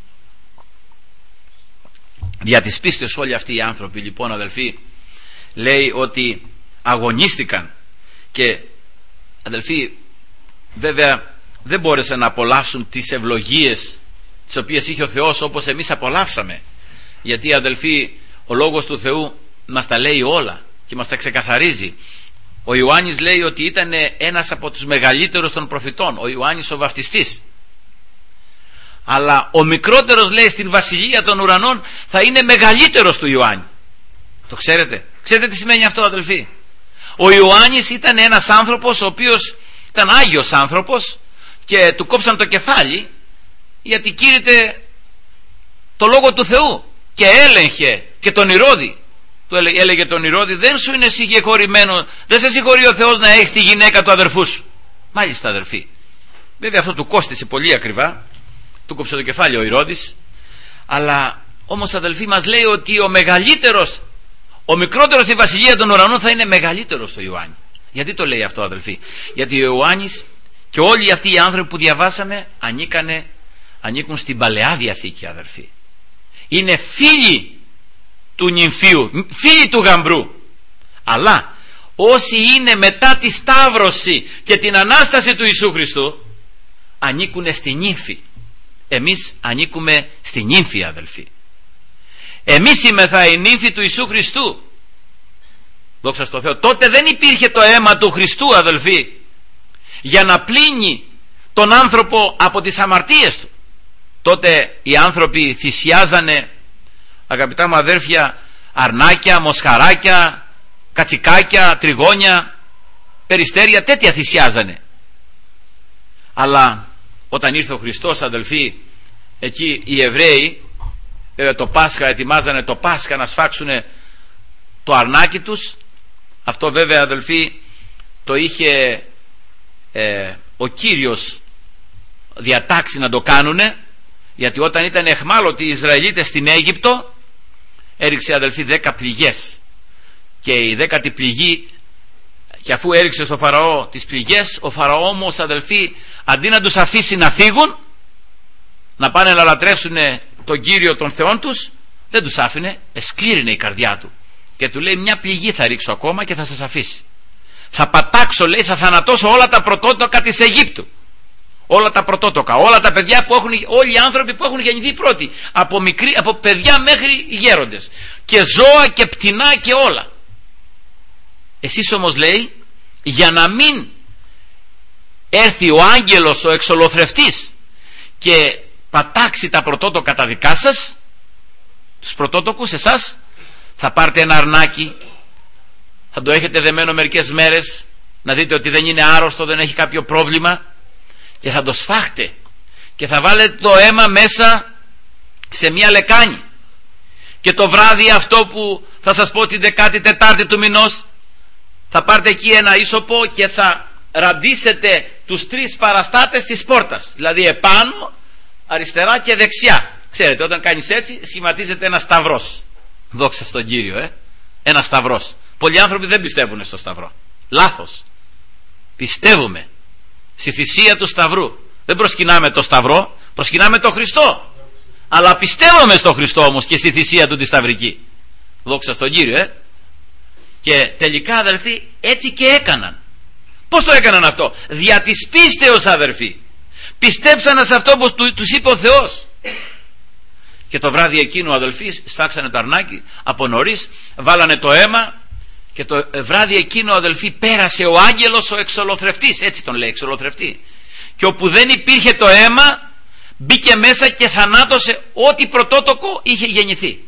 Για τις πίστες όλοι αυτοί οι άνθρωποι, λοιπόν, αδελφοί, λέει ότι αγωνίστηκαν. Και, αδελφοί, βέβαια δεν μπόρεσαν να απολαύσουν τις ευλογίες τις οποίες είχε ο Θεός, όπως εμείς απολαύσαμε. Γιατί, αδελφοί, ο Λόγος του Θεού μας τα λέει όλα και μας τα ξεκαθαρίζει. Ο Ιωάννης λέει ότι ήταν ένας από τους μεγαλύτερους των προφητών, ο Ιωάννης ο Βαφτιστής. Αλλά ο μικρότερος, λέει, στην βασιλεία των ουρανών θα είναι μεγαλύτερος του Ιωάννη. Το ξέρετε? Ξέρετε τι σημαίνει αυτό, αδελφοί? Ο Ιωάννης ήταν ένας άνθρωπος ο οποίος ήταν άγιος άνθρωπος και του κόψαν το κεφάλι γιατί κήρυτε το Λόγο του Θεού και έλεγχε και τον Ηρώδη. Του έλεγε τον Ηρώδη, δεν σου είναι συγχωρημένο, δεν σε συγχωρεί ο Θεός να έχεις τη γυναίκα του αδερφού σου. Μάλιστα, αδερφοί. Βέβαια αυτό του κόστησε πολύ ακριβά, του κόψε το κεφάλι ο Ηρώδης. Αλλά όμως, αδελφοί, μας λέει ότι ο μεγαλύτερος, ο μικρότερος στη βασιλεία των ουρανών θα είναι μεγαλύτερος στο Ιωάννη. Γιατί το λέει αυτό, αδελφοί? Γιατί ο Ιωάννης και όλοι αυτοί οι άνθρωποι που διαβάσαμε ανήκουν στην Παλαιά Διαθήκη, αδελφοί. Είναι φίλοι του νυμφίου, φίλοι του γαμπρού. Αλλά όσοι είναι μετά τη Σταύρωση και την Ανάσταση του Ιησού Χριστού, ανήκουν στη νύμφη. Εμείς ανήκουμε στη νύμφη, αδελφοί. Εμείς είμεθα η νύμφη του Ιησού Χριστού. Δόξα στον Θεό. Τότε δεν υπήρχε το αίμα του Χριστού, αδελφοί, για να πλύνει τον άνθρωπο από τις αμαρτίες του. Τότε οι άνθρωποι θυσιάζανε, αγαπητά μου αδέρφια, αρνάκια, μοσχαράκια, κατσικάκια, τριγώνια, περιστέρια, τέτοια θυσιάζανε. Αλλά όταν ήρθε ο Χριστός, αδελφοί, εκεί οι Εβραίοι το Πάσχα, ετοιμάζανε το Πάσχα να σφάξουν το αρνάκι τους. Αυτό βέβαια, αδελφοί, το είχε ο Κύριος διατάξει να το κάνουνε, γιατί όταν ήταν εχμάλωτοι οι Ισραηλίτες στην Αίγυπτο, έριξε, αδελφοί, 10 πληγές. Και η 10η πληγή, και αφού έριξε στο Φαραώ τις πληγές, ο Φαραώ όμως, αδελφοί, αντί να τους αφήσει να φύγουν, να πάνε να λατρεύσουν τον Κύριο των Θεών τους, δεν τους άφηνε, εσκλήρινε η καρδιά του και του λέει, μια πληγή θα ρίξω ακόμα και θα σας αφήσει. Θα πατάξω, λέει, θα θανατώσω όλα τα πρωτότοκα της Αιγύπτου. Όλα τα πρωτότοκα, όλα τα παιδιά που έχουν, όλοι οι άνθρωποι που έχουν γεννηθεί πρώτοι, από παιδιά μέχρι γέροντες, και ζώα και πτηνά και όλα. Εσείς όμως, λέει, για να μην έρθει ο άγγελος ο εξολοθρευτής και πατάξει τα πρωτότοκα τα δικά σας, τους πρωτότοκους εσάς, θα πάρετε ένα αρνάκι, θα το έχετε δεμένο μερικές μέρες, να δείτε ότι δεν είναι άρρωστο, δεν έχει κάποιο πρόβλημα, και θα το σφάχτε και θα βάλετε το αίμα μέσα σε μια λεκάνη, και το βράδυ αυτό που θα σας πω την 14η του μηνός, θα πάρετε εκεί ένα ίσωπο και θα ραντίσετε τους 3 παραστάτες της πόρτας, δηλαδή επάνω, αριστερά και δεξιά. Ξέρετε, όταν κάνεις έτσι σχηματίζεται ένα σταυρός. Δόξα στον Κύριο, ένα σταυρός. Πολλοί άνθρωποι δεν πιστεύουν στο σταυρό. Λάθος. Πιστεύουμε στη θυσία του σταυρού. Δεν προσκυνάμε το σταυρό, προσκυνάμε το Χριστό. Αλλά πιστεύουμε στο Χριστό όμως και στη θυσία του τη σταυρική. Δόξα στον Κύριο, Και τελικά, αδελφοί, έτσι και έκαναν. Πώς το έκαναν αυτό? Δια της πίστεως, αδελφοί. Πιστέψανε σε αυτό που τους είπε ο Θεός. Και το βράδυ εκείνο, αδελφοί, σφάξανε το αρνάκι από νωρίς, βάλανε το αίμα, και το βράδυ εκείνο, αδελφοί, πέρασε ο άγγελος ο εξολοθρευτής, έτσι τον λέει, εξολοθρευτή, και όπου δεν υπήρχε το αίμα, μπήκε μέσα και θανάτωσε ό,τι πρωτότοκο είχε γεννηθεί,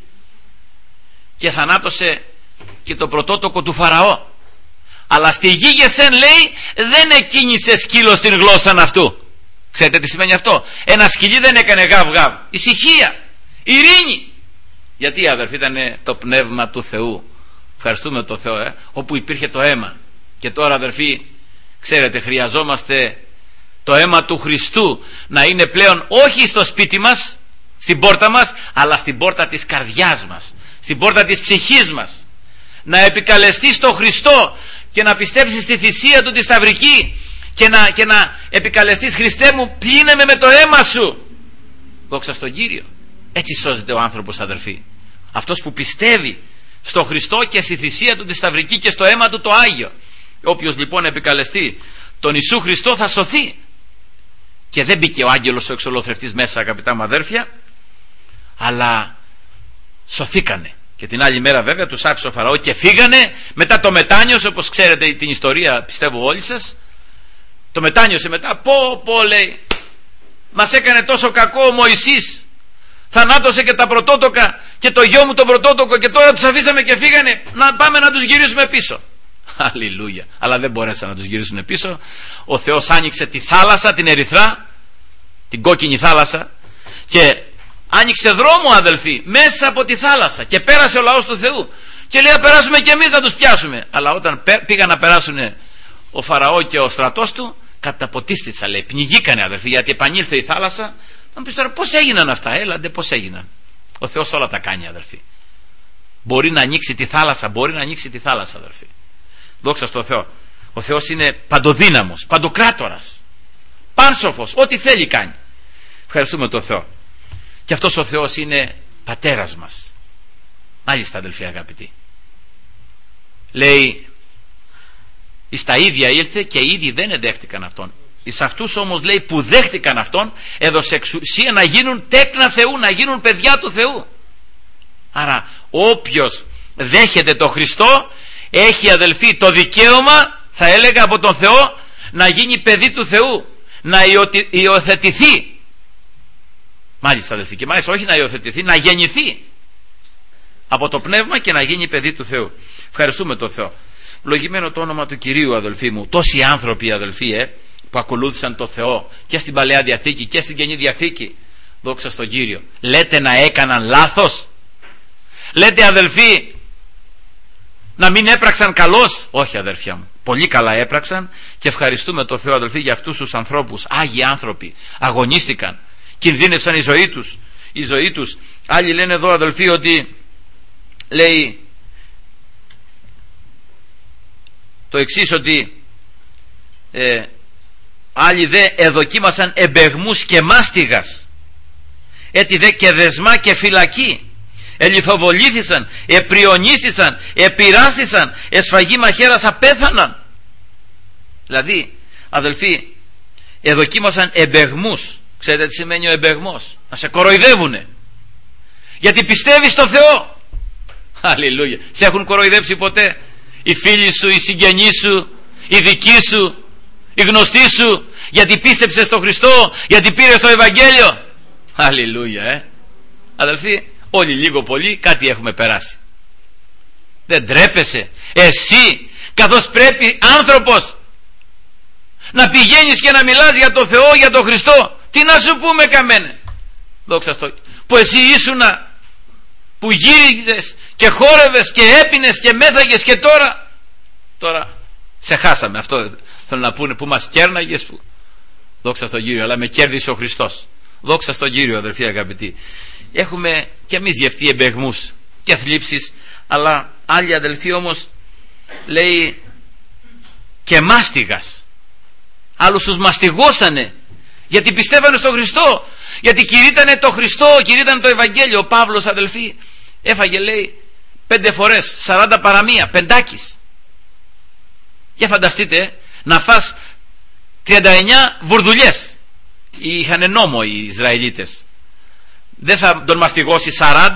και θανάτωσε και το πρωτότοκο του Φαραώ. Αλλά στη γη Γεσέν, λέει, δεν εκκίνησε σκύλο στην γλώσσα αυτού. Ξέρετε τι σημαίνει αυτό? Ένα σκυλί δεν έκανε γαβ γαβ. Ησυχία, ειρήνη. Γιατί, αδερφοί, ήταν το πνεύμα του Θεού. Ευχαριστούμε τον Θεό, όπου υπήρχε το αίμα. Και τώρα, αδερφοί, ξέρετε, χρειαζόμαστε το αίμα του Χριστού να είναι πλέον όχι στο σπίτι μας, στην πόρτα μας, αλλά στην πόρτα της καρδιάς μας, στην πόρτα της ψυχής μας. Να επικαλεστείς στο Χριστό και να πιστέψεις στη θυσία του τη σταυρική, και να επικαλεστείς: Χριστέ μου, πλύνε με το αίμα σου. Δόξα στον Κύριο. Έτσι σώζεται ο άνθρωπος, αδερφοί. Αυτός που πιστεύει στο Χριστό και στη θυσία του τη σταυρική και στο αίμα του το Άγιο. Όποιος λοιπόν επικαλεστεί τον Ιησού Χριστό θα σωθεί. Και δεν μπήκε ο άγγελος ο εξολοθρευτής μέσα, αγαπητά μου αδέρφια, αλλά σωθήκανε. Και την άλλη μέρα, βέβαια, τους άφησε ο Φαραώ και φύγανε. Μετά το μετάνιωσε, όπως ξέρετε την ιστορία, πιστεύω όλοι σας. Το μετάνιωσε μετά. Πω, λέει, μας έκανε τόσο κακό ο Μωυσής, θανάτωσε και τα πρωτότοκα και το γιο μου τον πρωτότοκο, και τώρα τους αφήσαμε και φύγανε. Να πάμε να τους γυρίσουμε πίσω. Αλληλούια. Αλλά δεν μπορέσαν να τους γυρίσουν πίσω. Ο Θεός άνοιξε τη θάλασσα, την Ερυθρά, την κόκκινη θάλασσα, και άνοιξε δρόμο, αδελφοί, μέσα από τη θάλασσα, και πέρασε ο λαός του Θεού. Και λέει: να περάσουμε και εμείς να τους πιάσουμε. Αλλά όταν πήγαν να περάσουν ο Φαραώ και ο στρατός του, καταποτίστησαν, λέει, πνιγήκανε, αδελφοί, γιατί επανήλθε η θάλασσα. Θα μου πεις τώρα, πώς έγιναν αυτά? Έλαντε, πώς έγιναν. Ο Θεός όλα τα κάνει, αδελφοί. Μπορεί να ανοίξει τη θάλασσα, αδελφοί. Δόξα στον Θεό. Ο Θεός είναι παντοδύναμος, παντοκράτορας, πάνσοφος, ό,τι θέλει κάνει. Ευχαριστούμε τον Θεό. Και αυτός ο Θεός είναι πατέρας μας. Μάλιστα, αδελφοί αγαπητοί. Λέει: εις τα ίδια ήλθε και οι ίδιοι δεν εδέχτηκαν αυτόν. Εις αυτούς όμως, λέει, που δέχτηκαν αυτόν, έδωσε εξουσία να γίνουν τέκνα Θεού, να γίνουν παιδιά του Θεού. Άρα όποιος δέχεται το Χριστό έχει, αδελφοί, το δικαίωμα, θα έλεγα, από τον Θεό να γίνει παιδί του Θεού, να υιοθετηθεί. Μάλιστα, αδελφοί, και μάλιστα όχι να υιοθετηθεί, να γεννηθεί από το πνεύμα και να γίνει παιδί του Θεού. Ευχαριστούμε τον Θεό. Λογημένο το όνομα του Κυρίου, αδελφοί μου. Τόσοι άνθρωποι, αδελφοί, που ακολούθησαν το Θεό και στην Παλαιά Διαθήκη και στην Καινή Διαθήκη. Δόξα στον Κύριο. Λέτε να έκαναν λάθος? Λέτε, αδελφοί, να μην έπραξαν καλώς? Όχι, αδερφιά μου. Πολύ καλά έπραξαν, και ευχαριστούμε τον Θεό, αδελφοί, για αυτούς τους ανθρώπους. Άγιοι άνθρωποι, αγωνίστηκαν, κινδύνευσαν η ζωή τους. Άλλοι λένε εδώ, αδελφοί, ότι λέει το εξής, ότι άλλοι δε εδοκίμασαν εμπεγμούς και μάστιγας, έτι δε και δεσμά και φυλακή, ελιθοβολήθησαν, επριονίστησαν, επειράστησαν, εσφαγή μαχαίρας απέθαναν. Δηλαδή, αδελφοί, εδοκίμασαν εμπεγμούς. Ξέρετε τι σημαίνει ο εμπεγμός? Να σε κοροϊδεύουνε, γιατί πιστεύεις στο Θεό. Αλληλούια. Σε έχουν κοροϊδέψει ποτέ οι φίλοι σου, οι συγγενείς σου, οι δικοί σου, οι γνωστοί σου? γιατί πίστεψε στο Χριστό, γιατί πήρε το Ευαγγέλιο. Αλληλούια. Αδελφοί, όλοι λίγο πολύ κάτι έχουμε περάσει. Δεν τρέπεσαι εσύ, καθώς πρέπει άνθρωπος, να πηγαίνεις και να μιλάς για το Θεό, για τον Χριστό? Τι να σου πούμε καμένε? Δόξα στο, που εσύ ήσουνα, που γύριζες και χόρευες και έπινες και μέθαγες, και τώρα σε χάσαμε. Αυτό θέλω να πούνε, που μας κέρναγες, που... Δόξα στον Κύριο, αλλά με κέρδισε ο Χριστός. Δόξα στον Κύριο, αδελφοί αγαπητοί. Έχουμε κι εμείς γευτεί εμπεγμούς και θλίψεις, αλλά άλλοι αδελφοί όμως, λέει, και μάστιγας. Άλλους τους μαστιγώσανε, γιατί πιστεύανε στον Χριστό, γιατί κηρύττανε το Χριστό, κηρύττανε το Ευαγγέλιο. Ο Παύλος, αδελφοί, έφαγε, λέει, 5 φορές 40 παρά 1, πεντάκις. Για φανταστείτε να φας 39 βουρδουλιές. Είχαν νόμο οι Ισραηλίτες, δεν θα τον μαστιγώσει 40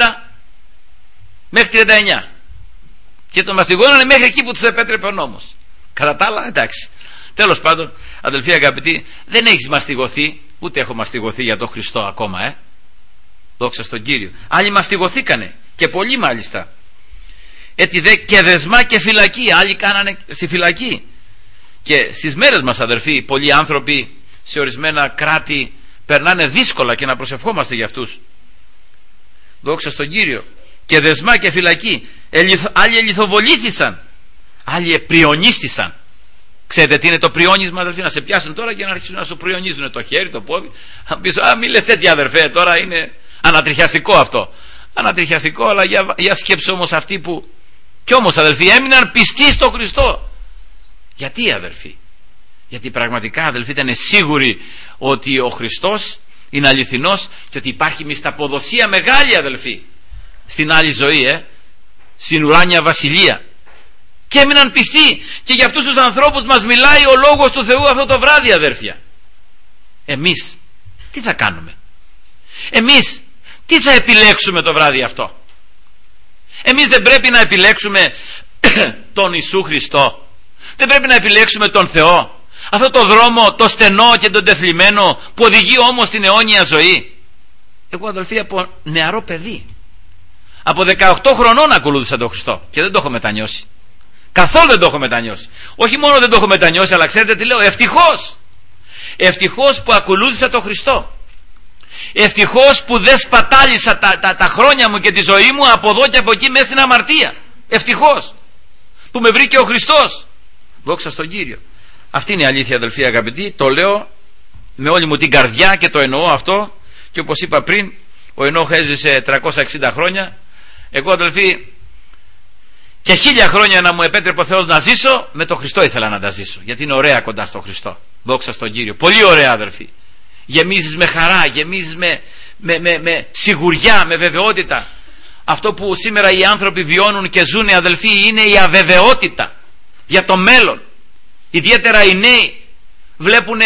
μέχρι 39, και τον μαστιγώνανε μέχρι εκεί που τους επέτρεπε ο νόμος. Κατά τα άλλα, εντάξει. Τέλος πάντων, αδελφοί αγαπητοί, δεν έχεις μαστιγωθεί, ούτε έχω μαστιγωθεί για τον Χριστό ακόμα, δόξα στον Κύριο. Άλλοι μαστιγωθήκανε, και πολλοί μάλιστα. Έτσι δε και δεσμά και φυλακή, άλλοι κάνανε στη φυλακή. Και στις μέρες μας, αδελφοί, πολλοί άνθρωποι σε ορισμένα κράτη περνάνε δύσκολα, και να προσευχόμαστε για αυτούς. Δόξα στον Κύριο. Και δεσμά και φυλακή. Άλλοι ελιθοβολήθησαν, άλλοι επριονίστησαν. Ξέρετε τι είναι το πριόνισμα, αδελφοί? Να σε πιάσουν τώρα και να αρχίσουν να σου πριονίζουν το χέρι, το πόδι. Αν πεις, μη λες τέτοια, αδερφέ, τώρα είναι ανατριχιαστικό αυτό. Ανατριχιαστικό, αλλά για σκέψου όμως αυτοί που κι όμως, αδελφοί, έμειναν πιστοί στο Χριστό. Γιατί, αδελφοί? Γιατί πραγματικά, αδελφοί, ήταν σίγουροι ότι ο Χριστός είναι αληθινός και ότι υπάρχει μυσταποδοσία μεγάλη, αδελφοί, στην άλλη ζωή, στην ουράνια βασιλεία. Και έμειναν πιστοί. Και για αυτούς τους ανθρώπους μας μιλάει ο Λόγος του Θεού αυτό το βράδυ, αδέρφια. Εμείς τι θα κάνουμε? Εμείς τι θα επιλέξουμε το βράδυ αυτό? Εμείς δεν πρέπει να επιλέξουμε τον Ιησού Χριστό? Δεν πρέπει να επιλέξουμε τον Θεό? Αυτό το δρόμο το στενό και τον τεθλιμμένο, που οδηγεί όμως στην αιώνια ζωή? Εγώ, αδελφοί, από νεαρό παιδί, από 18 χρονών ακολούθησα τον Χριστό και δεν το έχω μετανιώσει. Καθόλου δεν το έχω μετανιώσει. Όχι μόνο δεν το έχω μετανιώσει, αλλά ξέρετε τι λέω? Ευτυχώς. Ευτυχώς που ακολούθησα τον Χριστό. Ευτυχώς που δεν σπατάλησα τα χρόνια μου και τη ζωή μου από εδώ και από εκεί μέσα στην αμαρτία. Ευτυχώς που με βρήκε ο Χριστός. Δόξα στον Κύριο. Αυτή είναι η αλήθεια, αδελφοί αγαπητοί. Το λέω με όλη μου την καρδιά και το εννοώ αυτό. Και όπως είπα πριν, ο Ενόχ έζησε 360 χρόνια. Εγώ, αδελφοί, και 1000 χρόνια να μου επέτρεπε ο Θεός να ζήσω, με τον Χριστό ήθελα να τα ζήσω, γιατί είναι ωραία κοντά στον Χριστό. Δόξα στον Κύριο. Πολύ ωραία, αδελφοί. Γεμίζεις με χαρά, γεμίζεις με σιγουριά, με βεβαιότητα. Αυτό που σήμερα οι άνθρωποι βιώνουν και ζουν, αδελφοί, είναι η αβεβαιότητα για το μέλλον. Ιδιαίτερα οι νέοι βλέπουν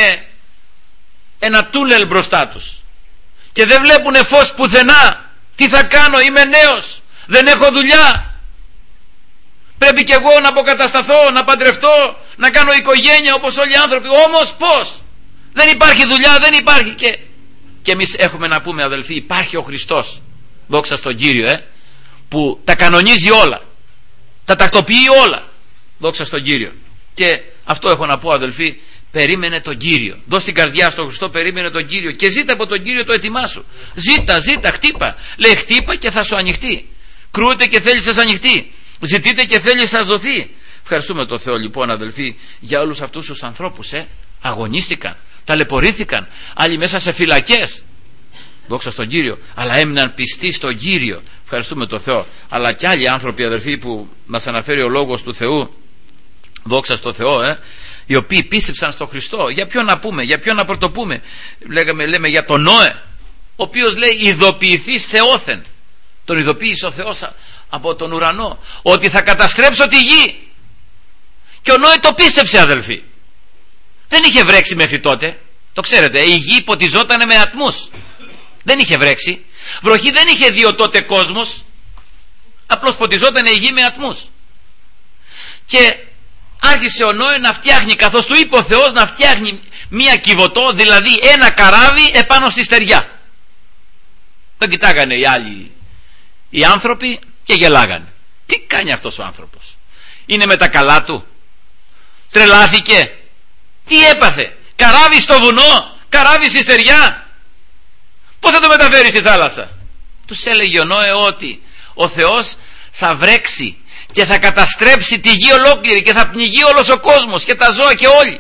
ένα τούνελ μπροστά τους και δεν βλέπουν φως πουθενά. Τι θα κάνω? Είμαι νέος, δεν έχω δουλειά, πρέπει και εγώ να αποκατασταθώ, να παντρευτώ, να κάνω οικογένεια όπως όλοι οι άνθρωποι. Όμως πώς? Δεν υπάρχει δουλειά, δεν υπάρχει. Και εμείς έχουμε να πούμε, αδελφοί, υπάρχει ο Χριστός, δόξα στον Κύριο, που τα κανονίζει όλα, τα τακτοποιεί όλα, δόξα στον Κύριο. Και αυτό έχω να πω, αδελφοί, περίμενε τον Κύριο. Δώσ' την καρδιά στον Χριστό, περίμενε τον Κύριο και ζήτα από τον Κύριο το έτοιμά σου. Ζήτα, χτύπα. Λέει, χτύπα και θα σου ανοιχτεί. Κρούεται και θέλεις να ανοιχτεί. Ζητείτε και θέλεις να δοθεί. Ευχαριστούμε τον Θεό, λοιπόν, αδελφοί, για όλους αυτούς τους ανθρώπους. Αγωνίστηκαν, ταλαιπωρήθηκαν, άλλοι μέσα σε φυλακές, δόξα στον Κύριο, αλλά έμειναν πιστοί στον Κύριο. Ευχαριστούμε τον Θεό. Αλλά και άλλοι άνθρωποι, αδελφοί, που μας αναφέρει ο Λόγος του Θεού, δόξα στον Θεό, οι οποίοι πίστεψαν στον Χριστό. Για ποιον να πούμε, για ποιον να πρωτοπούμε? Λέμε για τον Νόε, ο οποίος, λέει, ειδοποιηθείς Θεόθεν. Τον ειδοποίησε ο Θεός από τον ουρανό ότι θα καταστρέψω τη γη. Και ο Νόε το πίστεψε, αδελφοί. Δεν είχε βρέξει μέχρι τότε, το ξέρετε, η γη ποτιζόταν με ατμούς. Δεν είχε βρέξει, βροχή δεν είχε δει ο τότε κόσμος, απλώς ποτιζόταν η γη με ατμούς. Και άρχισε ο Νόε να φτιάχνει, καθώς του είπε ο Θεός να φτιάχνει μία κυβωτό, δηλαδή ένα καράβι επάνω στη στεριά. Τον κοιτάγανε οι άλλοι οι άνθρωποι και γελάγανε. Τι κάνει αυτός ο άνθρωπος? Είναι με τα καλά του? Τρελάθηκε? Τι έπαθε? Καράβι στο βουνό, καράβι στη στεριά, πώς θα το μεταφέρει στη θάλασσα? Τους έλεγε ο Νόε ότι ο Θεός θα βρέξει και θα καταστρέψει τη γη ολόκληρη και θα πνιγεί όλος ο κόσμος και τα ζώα και όλοι,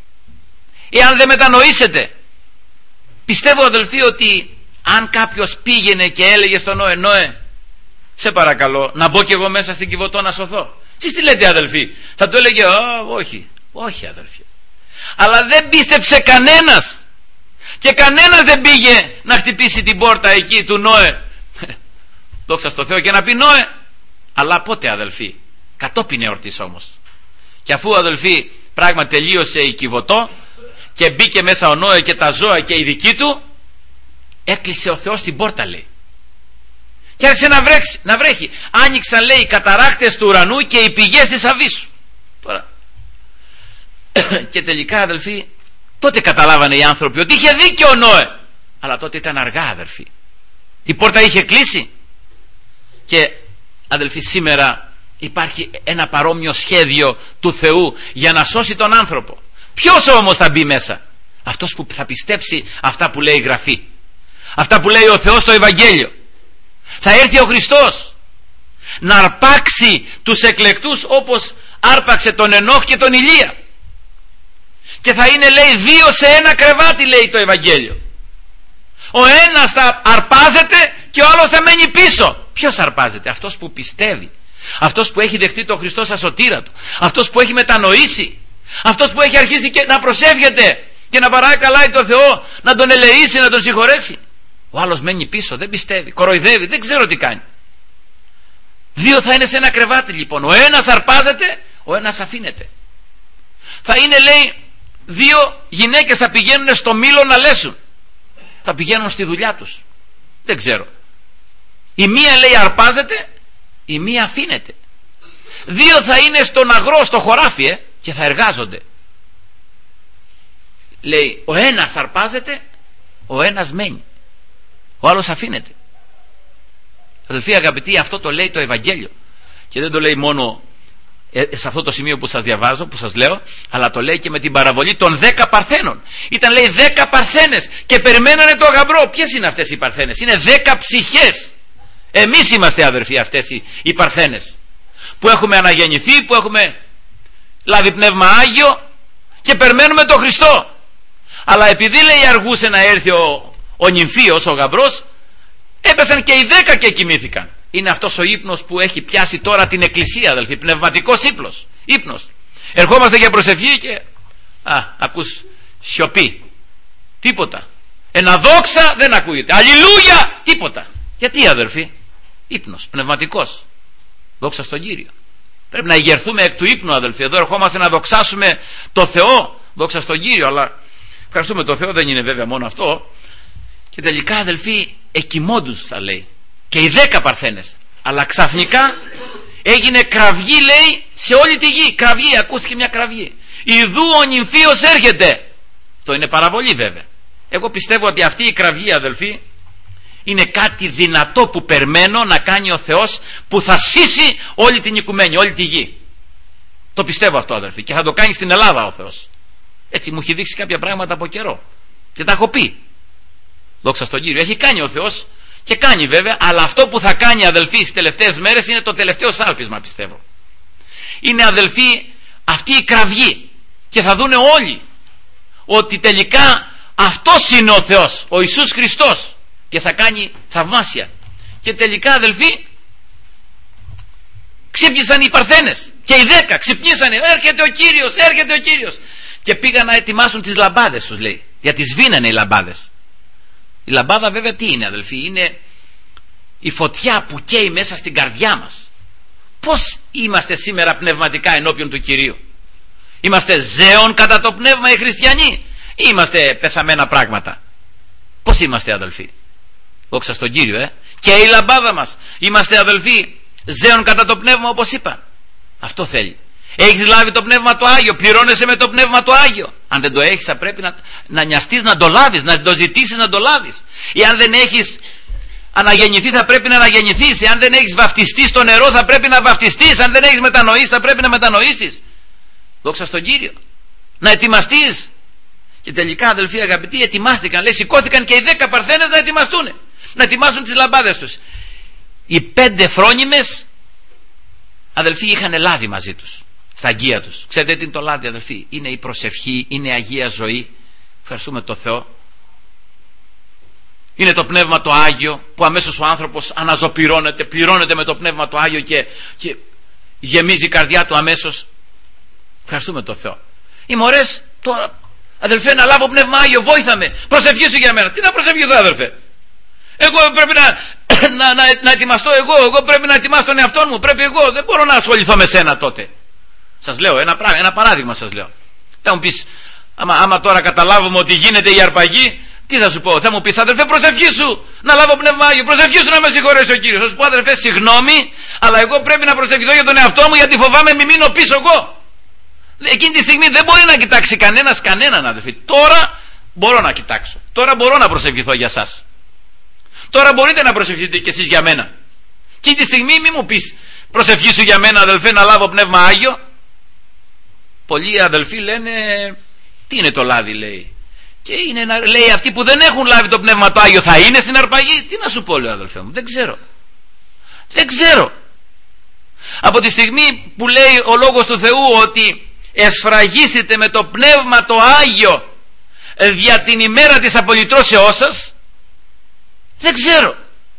εάν δεν μετανοήσετε. Πιστεύω, αδελφοί, ότι αν κάποιος πήγαινε και έλεγε στον Νόε, Νόε, σε παρακαλώ να μπω κι εγώ μέσα στην κυβωτό να σωθώ, εσείς τι λέτε, αδελφοί? Θα του έλεγε όχι. Όχι, αδελφοί. Αλλά δεν πίστεψε κανένας, και κανένας δεν πήγε να χτυπήσει την πόρτα εκεί του Νόε, δόξα στο Θεό, και να πει Νόε. Αλλά πότε, αδελφοί? Κατόπιν εορτής όμως. Και αφού, αδελφοί, πράγμα τελείωσε η κυβωτό και μπήκε μέσα ο Νόε και τα ζώα και οι δικοί του, έκλεισε ο Θεός την πόρτα, λέει, και άρχισε να βρέχει. Άνοιξαν, λέει, οι καταρράκτες του ουρανού και οι πηγές της Αβύσσου. Τώρα και τελικά, αδελφοί, τότε καταλάβανε οι άνθρωποι ότι είχε δίκιο ο Νόε. Αλλά τότε ήταν αργά, αδελφοί. Η πόρτα είχε κλείσει. Και, αδελφοί, σήμερα υπάρχει ένα παρόμοιο σχέδιο του Θεού για να σώσει τον άνθρωπο. Ποιος όμως θα μπει μέσα? Αυτός που θα πιστέψει αυτά που λέει η Γραφή, αυτά που λέει ο Θεός στο Ευαγγέλιο. Θα έρθει ο Χριστός να αρπάξει τους εκλεκτούς όπως άρπαξε τον Ενόχ και τον Ηλία. Και θα είναι, λέει, 2 σε 1 κρεβάτι, λέει το Ευαγγέλιο. Ο ένας θα αρπάζεται και ο άλλος θα μένει πίσω. Ποιος αρπάζεται? Αυτός που πιστεύει, αυτός που έχει δεχτεί τον Χριστό σαν σωτήρα του, αυτός που έχει μετανοήσει, αυτός που έχει αρχίσει και να προσεύχεται και να παρακαλάει τον Θεό να τον ελεήσει, να τον συγχωρέσει. Ο άλλος μένει πίσω, δεν πιστεύει, κοροϊδεύει, δεν ξέρω τι κάνει. 2 θα είναι σε 1 κρεβάτι, λοιπόν. Ο ένας αρπάζεται, ο ένας αφήνεται. Θα είναι, λέει, 2 γυναίκες θα πηγαίνουν στο μήλο να λέσουν. Θα πηγαίνουν στη δουλειά τους. Δεν ξέρω. Η μία, λέει, αρπάζεται, η μία αφήνεται. 2 θα είναι στον αγρό, στο χωράφι, και θα εργάζονται. Λέει, ο ένας αρπάζεται, ο ένας μένει, ο άλλος αφήνεται. Αδελφοί αγαπητοί, αυτό το λέει το Ευαγγέλιο. Και δεν το λέει μόνο σε αυτό το σημείο που σας διαβάζω, που σας λέω, αλλά το λέει και με την παραβολή των 10 παρθένων. Ήταν, λέει, 10 παρθένες και περιμένανε το γαμπρό. Ποιες είναι αυτές οι παρθένες? Είναι 10 ψυχές. Εμείς είμαστε, αδερφοί, αυτές οι παρθένες που έχουμε αναγεννηθεί, που έχουμε λάβει πνεύμα Άγιο και περιμένουμε τον Χριστό. Αλλά επειδή, λέει, αργούσε να έρθει ο νυμφίος, ο γαμπρός, έπεσαν και οι 10 και κοιμήθηκαν. Είναι αυτός ο ύπνος που έχει πιάσει τώρα την Εκκλησία, αδελφοί, πνευματικός ύπνος. Ερχόμαστε για προσευχή και ακούς σιωπή, τίποτα. Ένα δόξα δεν ακούγεται, αλληλούια, τίποτα. Γιατί, αδελφοί? Ύπνος, πνευματικός. Δόξα στον Κύριο. Πρέπει να ηγερθούμε εκ του ύπνου, αδελφοί. Εδώ ερχόμαστε να δοξάσουμε το Θεό, δόξα στον Κύριο, αλλά ευχαριστούμε το Θεό, δεν είναι βέβαια μόνο αυτό. Και τελικά, αδελφοί, εκοιμώντους, θα λέει, και οι 10 παρθένες. Αλλά ξαφνικά έγινε κραυγή, λέει, σε όλη τη γη. Κραυγή, ακούστηκε μια κραυγή. Ιδού ο νυμφίος έρχεται. Αυτό είναι παραβολή, βέβαια. Εγώ πιστεύω ότι αυτή η κραυγή, αδελφοί, είναι κάτι δυνατό που περιμένω να κάνει ο Θεός, που θα σύσει όλη την οικουμένη, όλη τη γη. Το πιστεύω αυτό, αδελφοί, και θα το κάνει στην Ελλάδα ο Θεός. Έτσι μου έχει δείξει κάποια πράγματα από καιρό και τα έχω πει. Δόξα στον Κύριο. Έχει κάνει ο Θεός και κάνει, βέβαια, αλλά αυτό που θα κάνει, αδελφοί, στις τελευταίες μέρες είναι το τελευταίο σάλπισμα, πιστεύω. Είναι, αδελφοί, αυτή η κραυγή, και θα δούνε όλοι ότι τελικά αυτός είναι ο Θεός, ο Ιησούς Χριστός, και θα κάνει θαυμάσια. Και τελικά, αδελφοί, ξύπνησαν οι παρθένες και οι 10 ξυπνήσανε. Έρχεται ο Κύριος, έρχεται ο Κύριος. Και πήγαν να ετοιμάσουν τις λαμπάδες τους, λέει, γιατί σβήνανε οι λαμπάδες. Η λαμπάδα, βέβαια, τι είναι, αδελφοί? Είναι η φωτιά που καίει μέσα στην καρδιά μας. Πώς είμαστε σήμερα πνευματικά ενώπιον του Κυρίου? Είμαστε ζέων κατά το πνεύμα οι χριστιανοί, ή είμαστε πεθαμένα πράγματα? Πώς είμαστε, αδελφοί? Δόξα στον Κύριο, Και η λαμπάδα μας, είμαστε, αδελφοί, ζέων κατά το πνεύμα, όπως είπα? Αυτό θέλει. Έχεις λάβει το Πνεύμα το Άγιο, πληρώνεσαι με το Πνεύμα το Άγιο. Αν δεν το έχεις θα πρέπει να νοιαστείς να το λάβεις, να το ζητήσεις να το λάβεις. Ή αν δεν έχεις αναγεννηθεί θα πρέπει να αναγεννηθείς. Αν δεν έχεις βαφτιστεί στο νερό θα πρέπει να βαφτιστείς. Αν δεν έχεις μετανοήσει θα πρέπει να μετανοήσεις. Δόξα στον Κύριο. Να ετοιμαστείς. Και τελικά, αδελφοί αγαπητοί, ετοιμάστηκαν. Λέει, σηκώθηκαν και οι 10 παρθένες να ετοιμαστούν. Να ετοιμάσουν τις λαμπάδες τους. Οι 5 φρόνιμες, αδελφοί, είχαν λάδι μαζί τους, στα αγγεία τους. Ξέρετε τι είναι το λάδι, αδελφοί? Είναι η προσευχή, είναι η Αγία ζωή. Ευχαριστούμε το Θεό. Είναι το Πνεύμα το Άγιο, που αμέσως ο άνθρωπος αναζωπυρώνεται, πληρώνεται με το Πνεύμα το Άγιο και γεμίζει η καρδιά του αμέσως. Ευχαριστούμε το Θεό. Οι μωρές τώρα, αδελφέ, να λάβω Πνεύμα Άγιο, βόηθαμε, προσευχήσου για μένα. Τι να προσευχηθώ, αδελφέ? Εγώ πρέπει να ετοιμαστώ, εγώ πρέπει να ετοιμάσω τον εαυτό μου, δεν μπορώ να ασχοληθώ με σένα τότε. Σας λέω ένα παράδειγμα, σας λέω. Θα μου πεις, άμα τώρα καταλάβουμε ότι γίνεται η αρπαγή, τι θα σου πω? Θα μου πεις, αδελφέ, προσευχήσου να λάβω Πνεύμα Άγιο, προσευχήσου να με συγχωρέσει ο Κύριος. Θα σου πω, αδελφέ, συγγνώμη, αλλά εγώ πρέπει να προσευχηθώ για τον εαυτό μου, γιατί φοβάμαι μη μείνω πίσω εγώ. Εκείνη τη στιγμή δεν μπορεί να κοιτάξει κανέναν, αδελφοί. Τώρα μπορώ να κοιτάξω. Τώρα μπορώ να προσευχηθώ για σας. Τώρα μπορείτε να προσευχηθείτε κι εσείς για μένα. Εκείνη τη στιγμή μη μου πεις, προσευχήσου για μένα, αδελφέ, να λάβω Πνεύμα Άγιο. Πολλοί αδελφοί λένε, τι είναι το λάδι, λέει. Και είναι, λέει, αυτοί που δεν έχουν λάβει το Πνεύμα το Άγιο θα είναι στην αρπαγή. Τι να σου πω, λέει, αδελφέ μου, δεν ξέρω. Από τη στιγμή που λέει ο Λόγος του Θεού ότι εσφραγίσετε με το Πνεύμα το Άγιο για την ημέρα της απολυτρώσεώς σας, δεν ξέρω.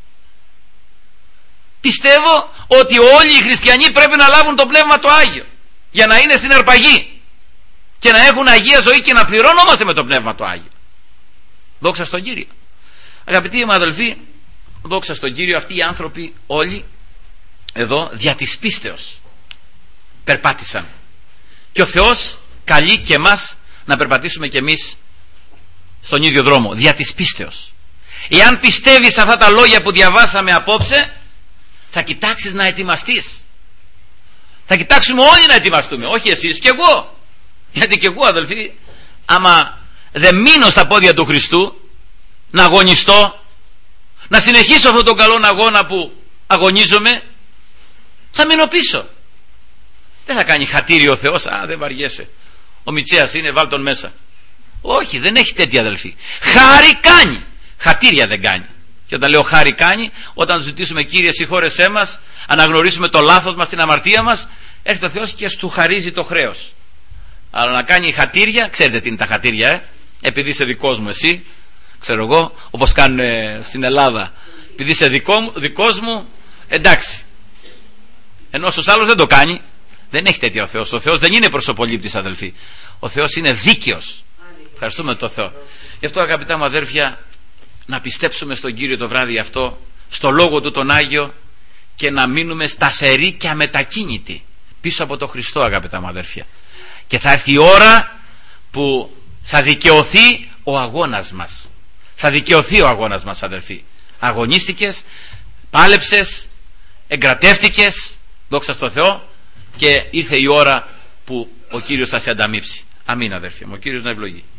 Πιστεύω ότι όλοι οι χριστιανοί πρέπει να λάβουν το Πνεύμα το Άγιο για να είναι στην αρπαγή και να έχουν Αγία ζωή και να πληρώνομαστε με το Πνεύμα το Άγιο. Δόξα στον Κύριο. Αγαπητοί μου αδελφοί, δόξα στον Κύριο, αυτοί οι άνθρωποι όλοι εδώ δια της πίστεως περπάτησαν. Και ο Θεός καλεί και εμάς να περπατήσουμε και εμείς στον ίδιο δρόμο, δια της πίστεως. Εάν πιστεύεις αυτά τα λόγια που διαβάσαμε απόψε, θα κοιτάξεις να ετοιμαστείς. Θα κοιτάξουμε όλοι να ετοιμαστούμε, όχι εσείς και εγώ. Γιατί και εγώ, αδελφοί, άμα δεν μείνω στα πόδια του Χριστού, να αγωνιστώ, να συνεχίσω αυτόν τον καλό αγώνα που αγωνίζομαι, θα μείνω πίσω. Δεν θα κάνει χατήρι ο Θεός, δεν βαριέσαι, ο Μητσέας είναι, βάλ τον μέσα. Όχι, δεν έχει τέτοια, αδελφοί. Χάρη κάνει, χατήρια δεν κάνει. Και όταν λέω χάρη κάνει, όταν ζητήσουμε, Κύριε συγχώρεσέ μας, αναγνωρίσουμε το λάθος μας, την αμαρτία μας, έρχεται ο Θεός και του χαρίζει το χρέος. Αλλά να κάνει χατήρια, ξέρετε τι είναι τα χατήρια, επειδή είσαι δικός μου εσύ, ξέρω εγώ, όπως κάνουν στην Ελλάδα, επειδή είσαι δικός μου, εντάξει. Ενώ στους άλλους δεν το κάνει. Δεν έχει τέτοιο ο Θεός. Ο Θεός δεν είναι προσωπολήπτης, αδελφοί. Ο Θεός είναι δίκαιος. Ευχαριστούμε τον Θεό. Γι' αυτό, αγαπητά μου αδέρφια, να πιστέψουμε στον Κύριο το βράδυ αυτό, στο Λόγο του τον Άγιο, και να μείνουμε σταθεροί και αμετακίνητοι πίσω από τον Χριστό, αγαπητά μου αδέρφια. Και θα έρθει η ώρα που θα δικαιωθεί ο αγώνας μας. Θα δικαιωθεί ο αγώνας μας, αδελφοί. Αγωνίστηκες, πάλεψες, εγκρατεύτηκες, δόξα στο Θεό, και ήρθε η ώρα που ο Κύριος θα σε ανταμείψει. Αμήν, αδερφοί μου. Ο Κύριος να ευλογεί.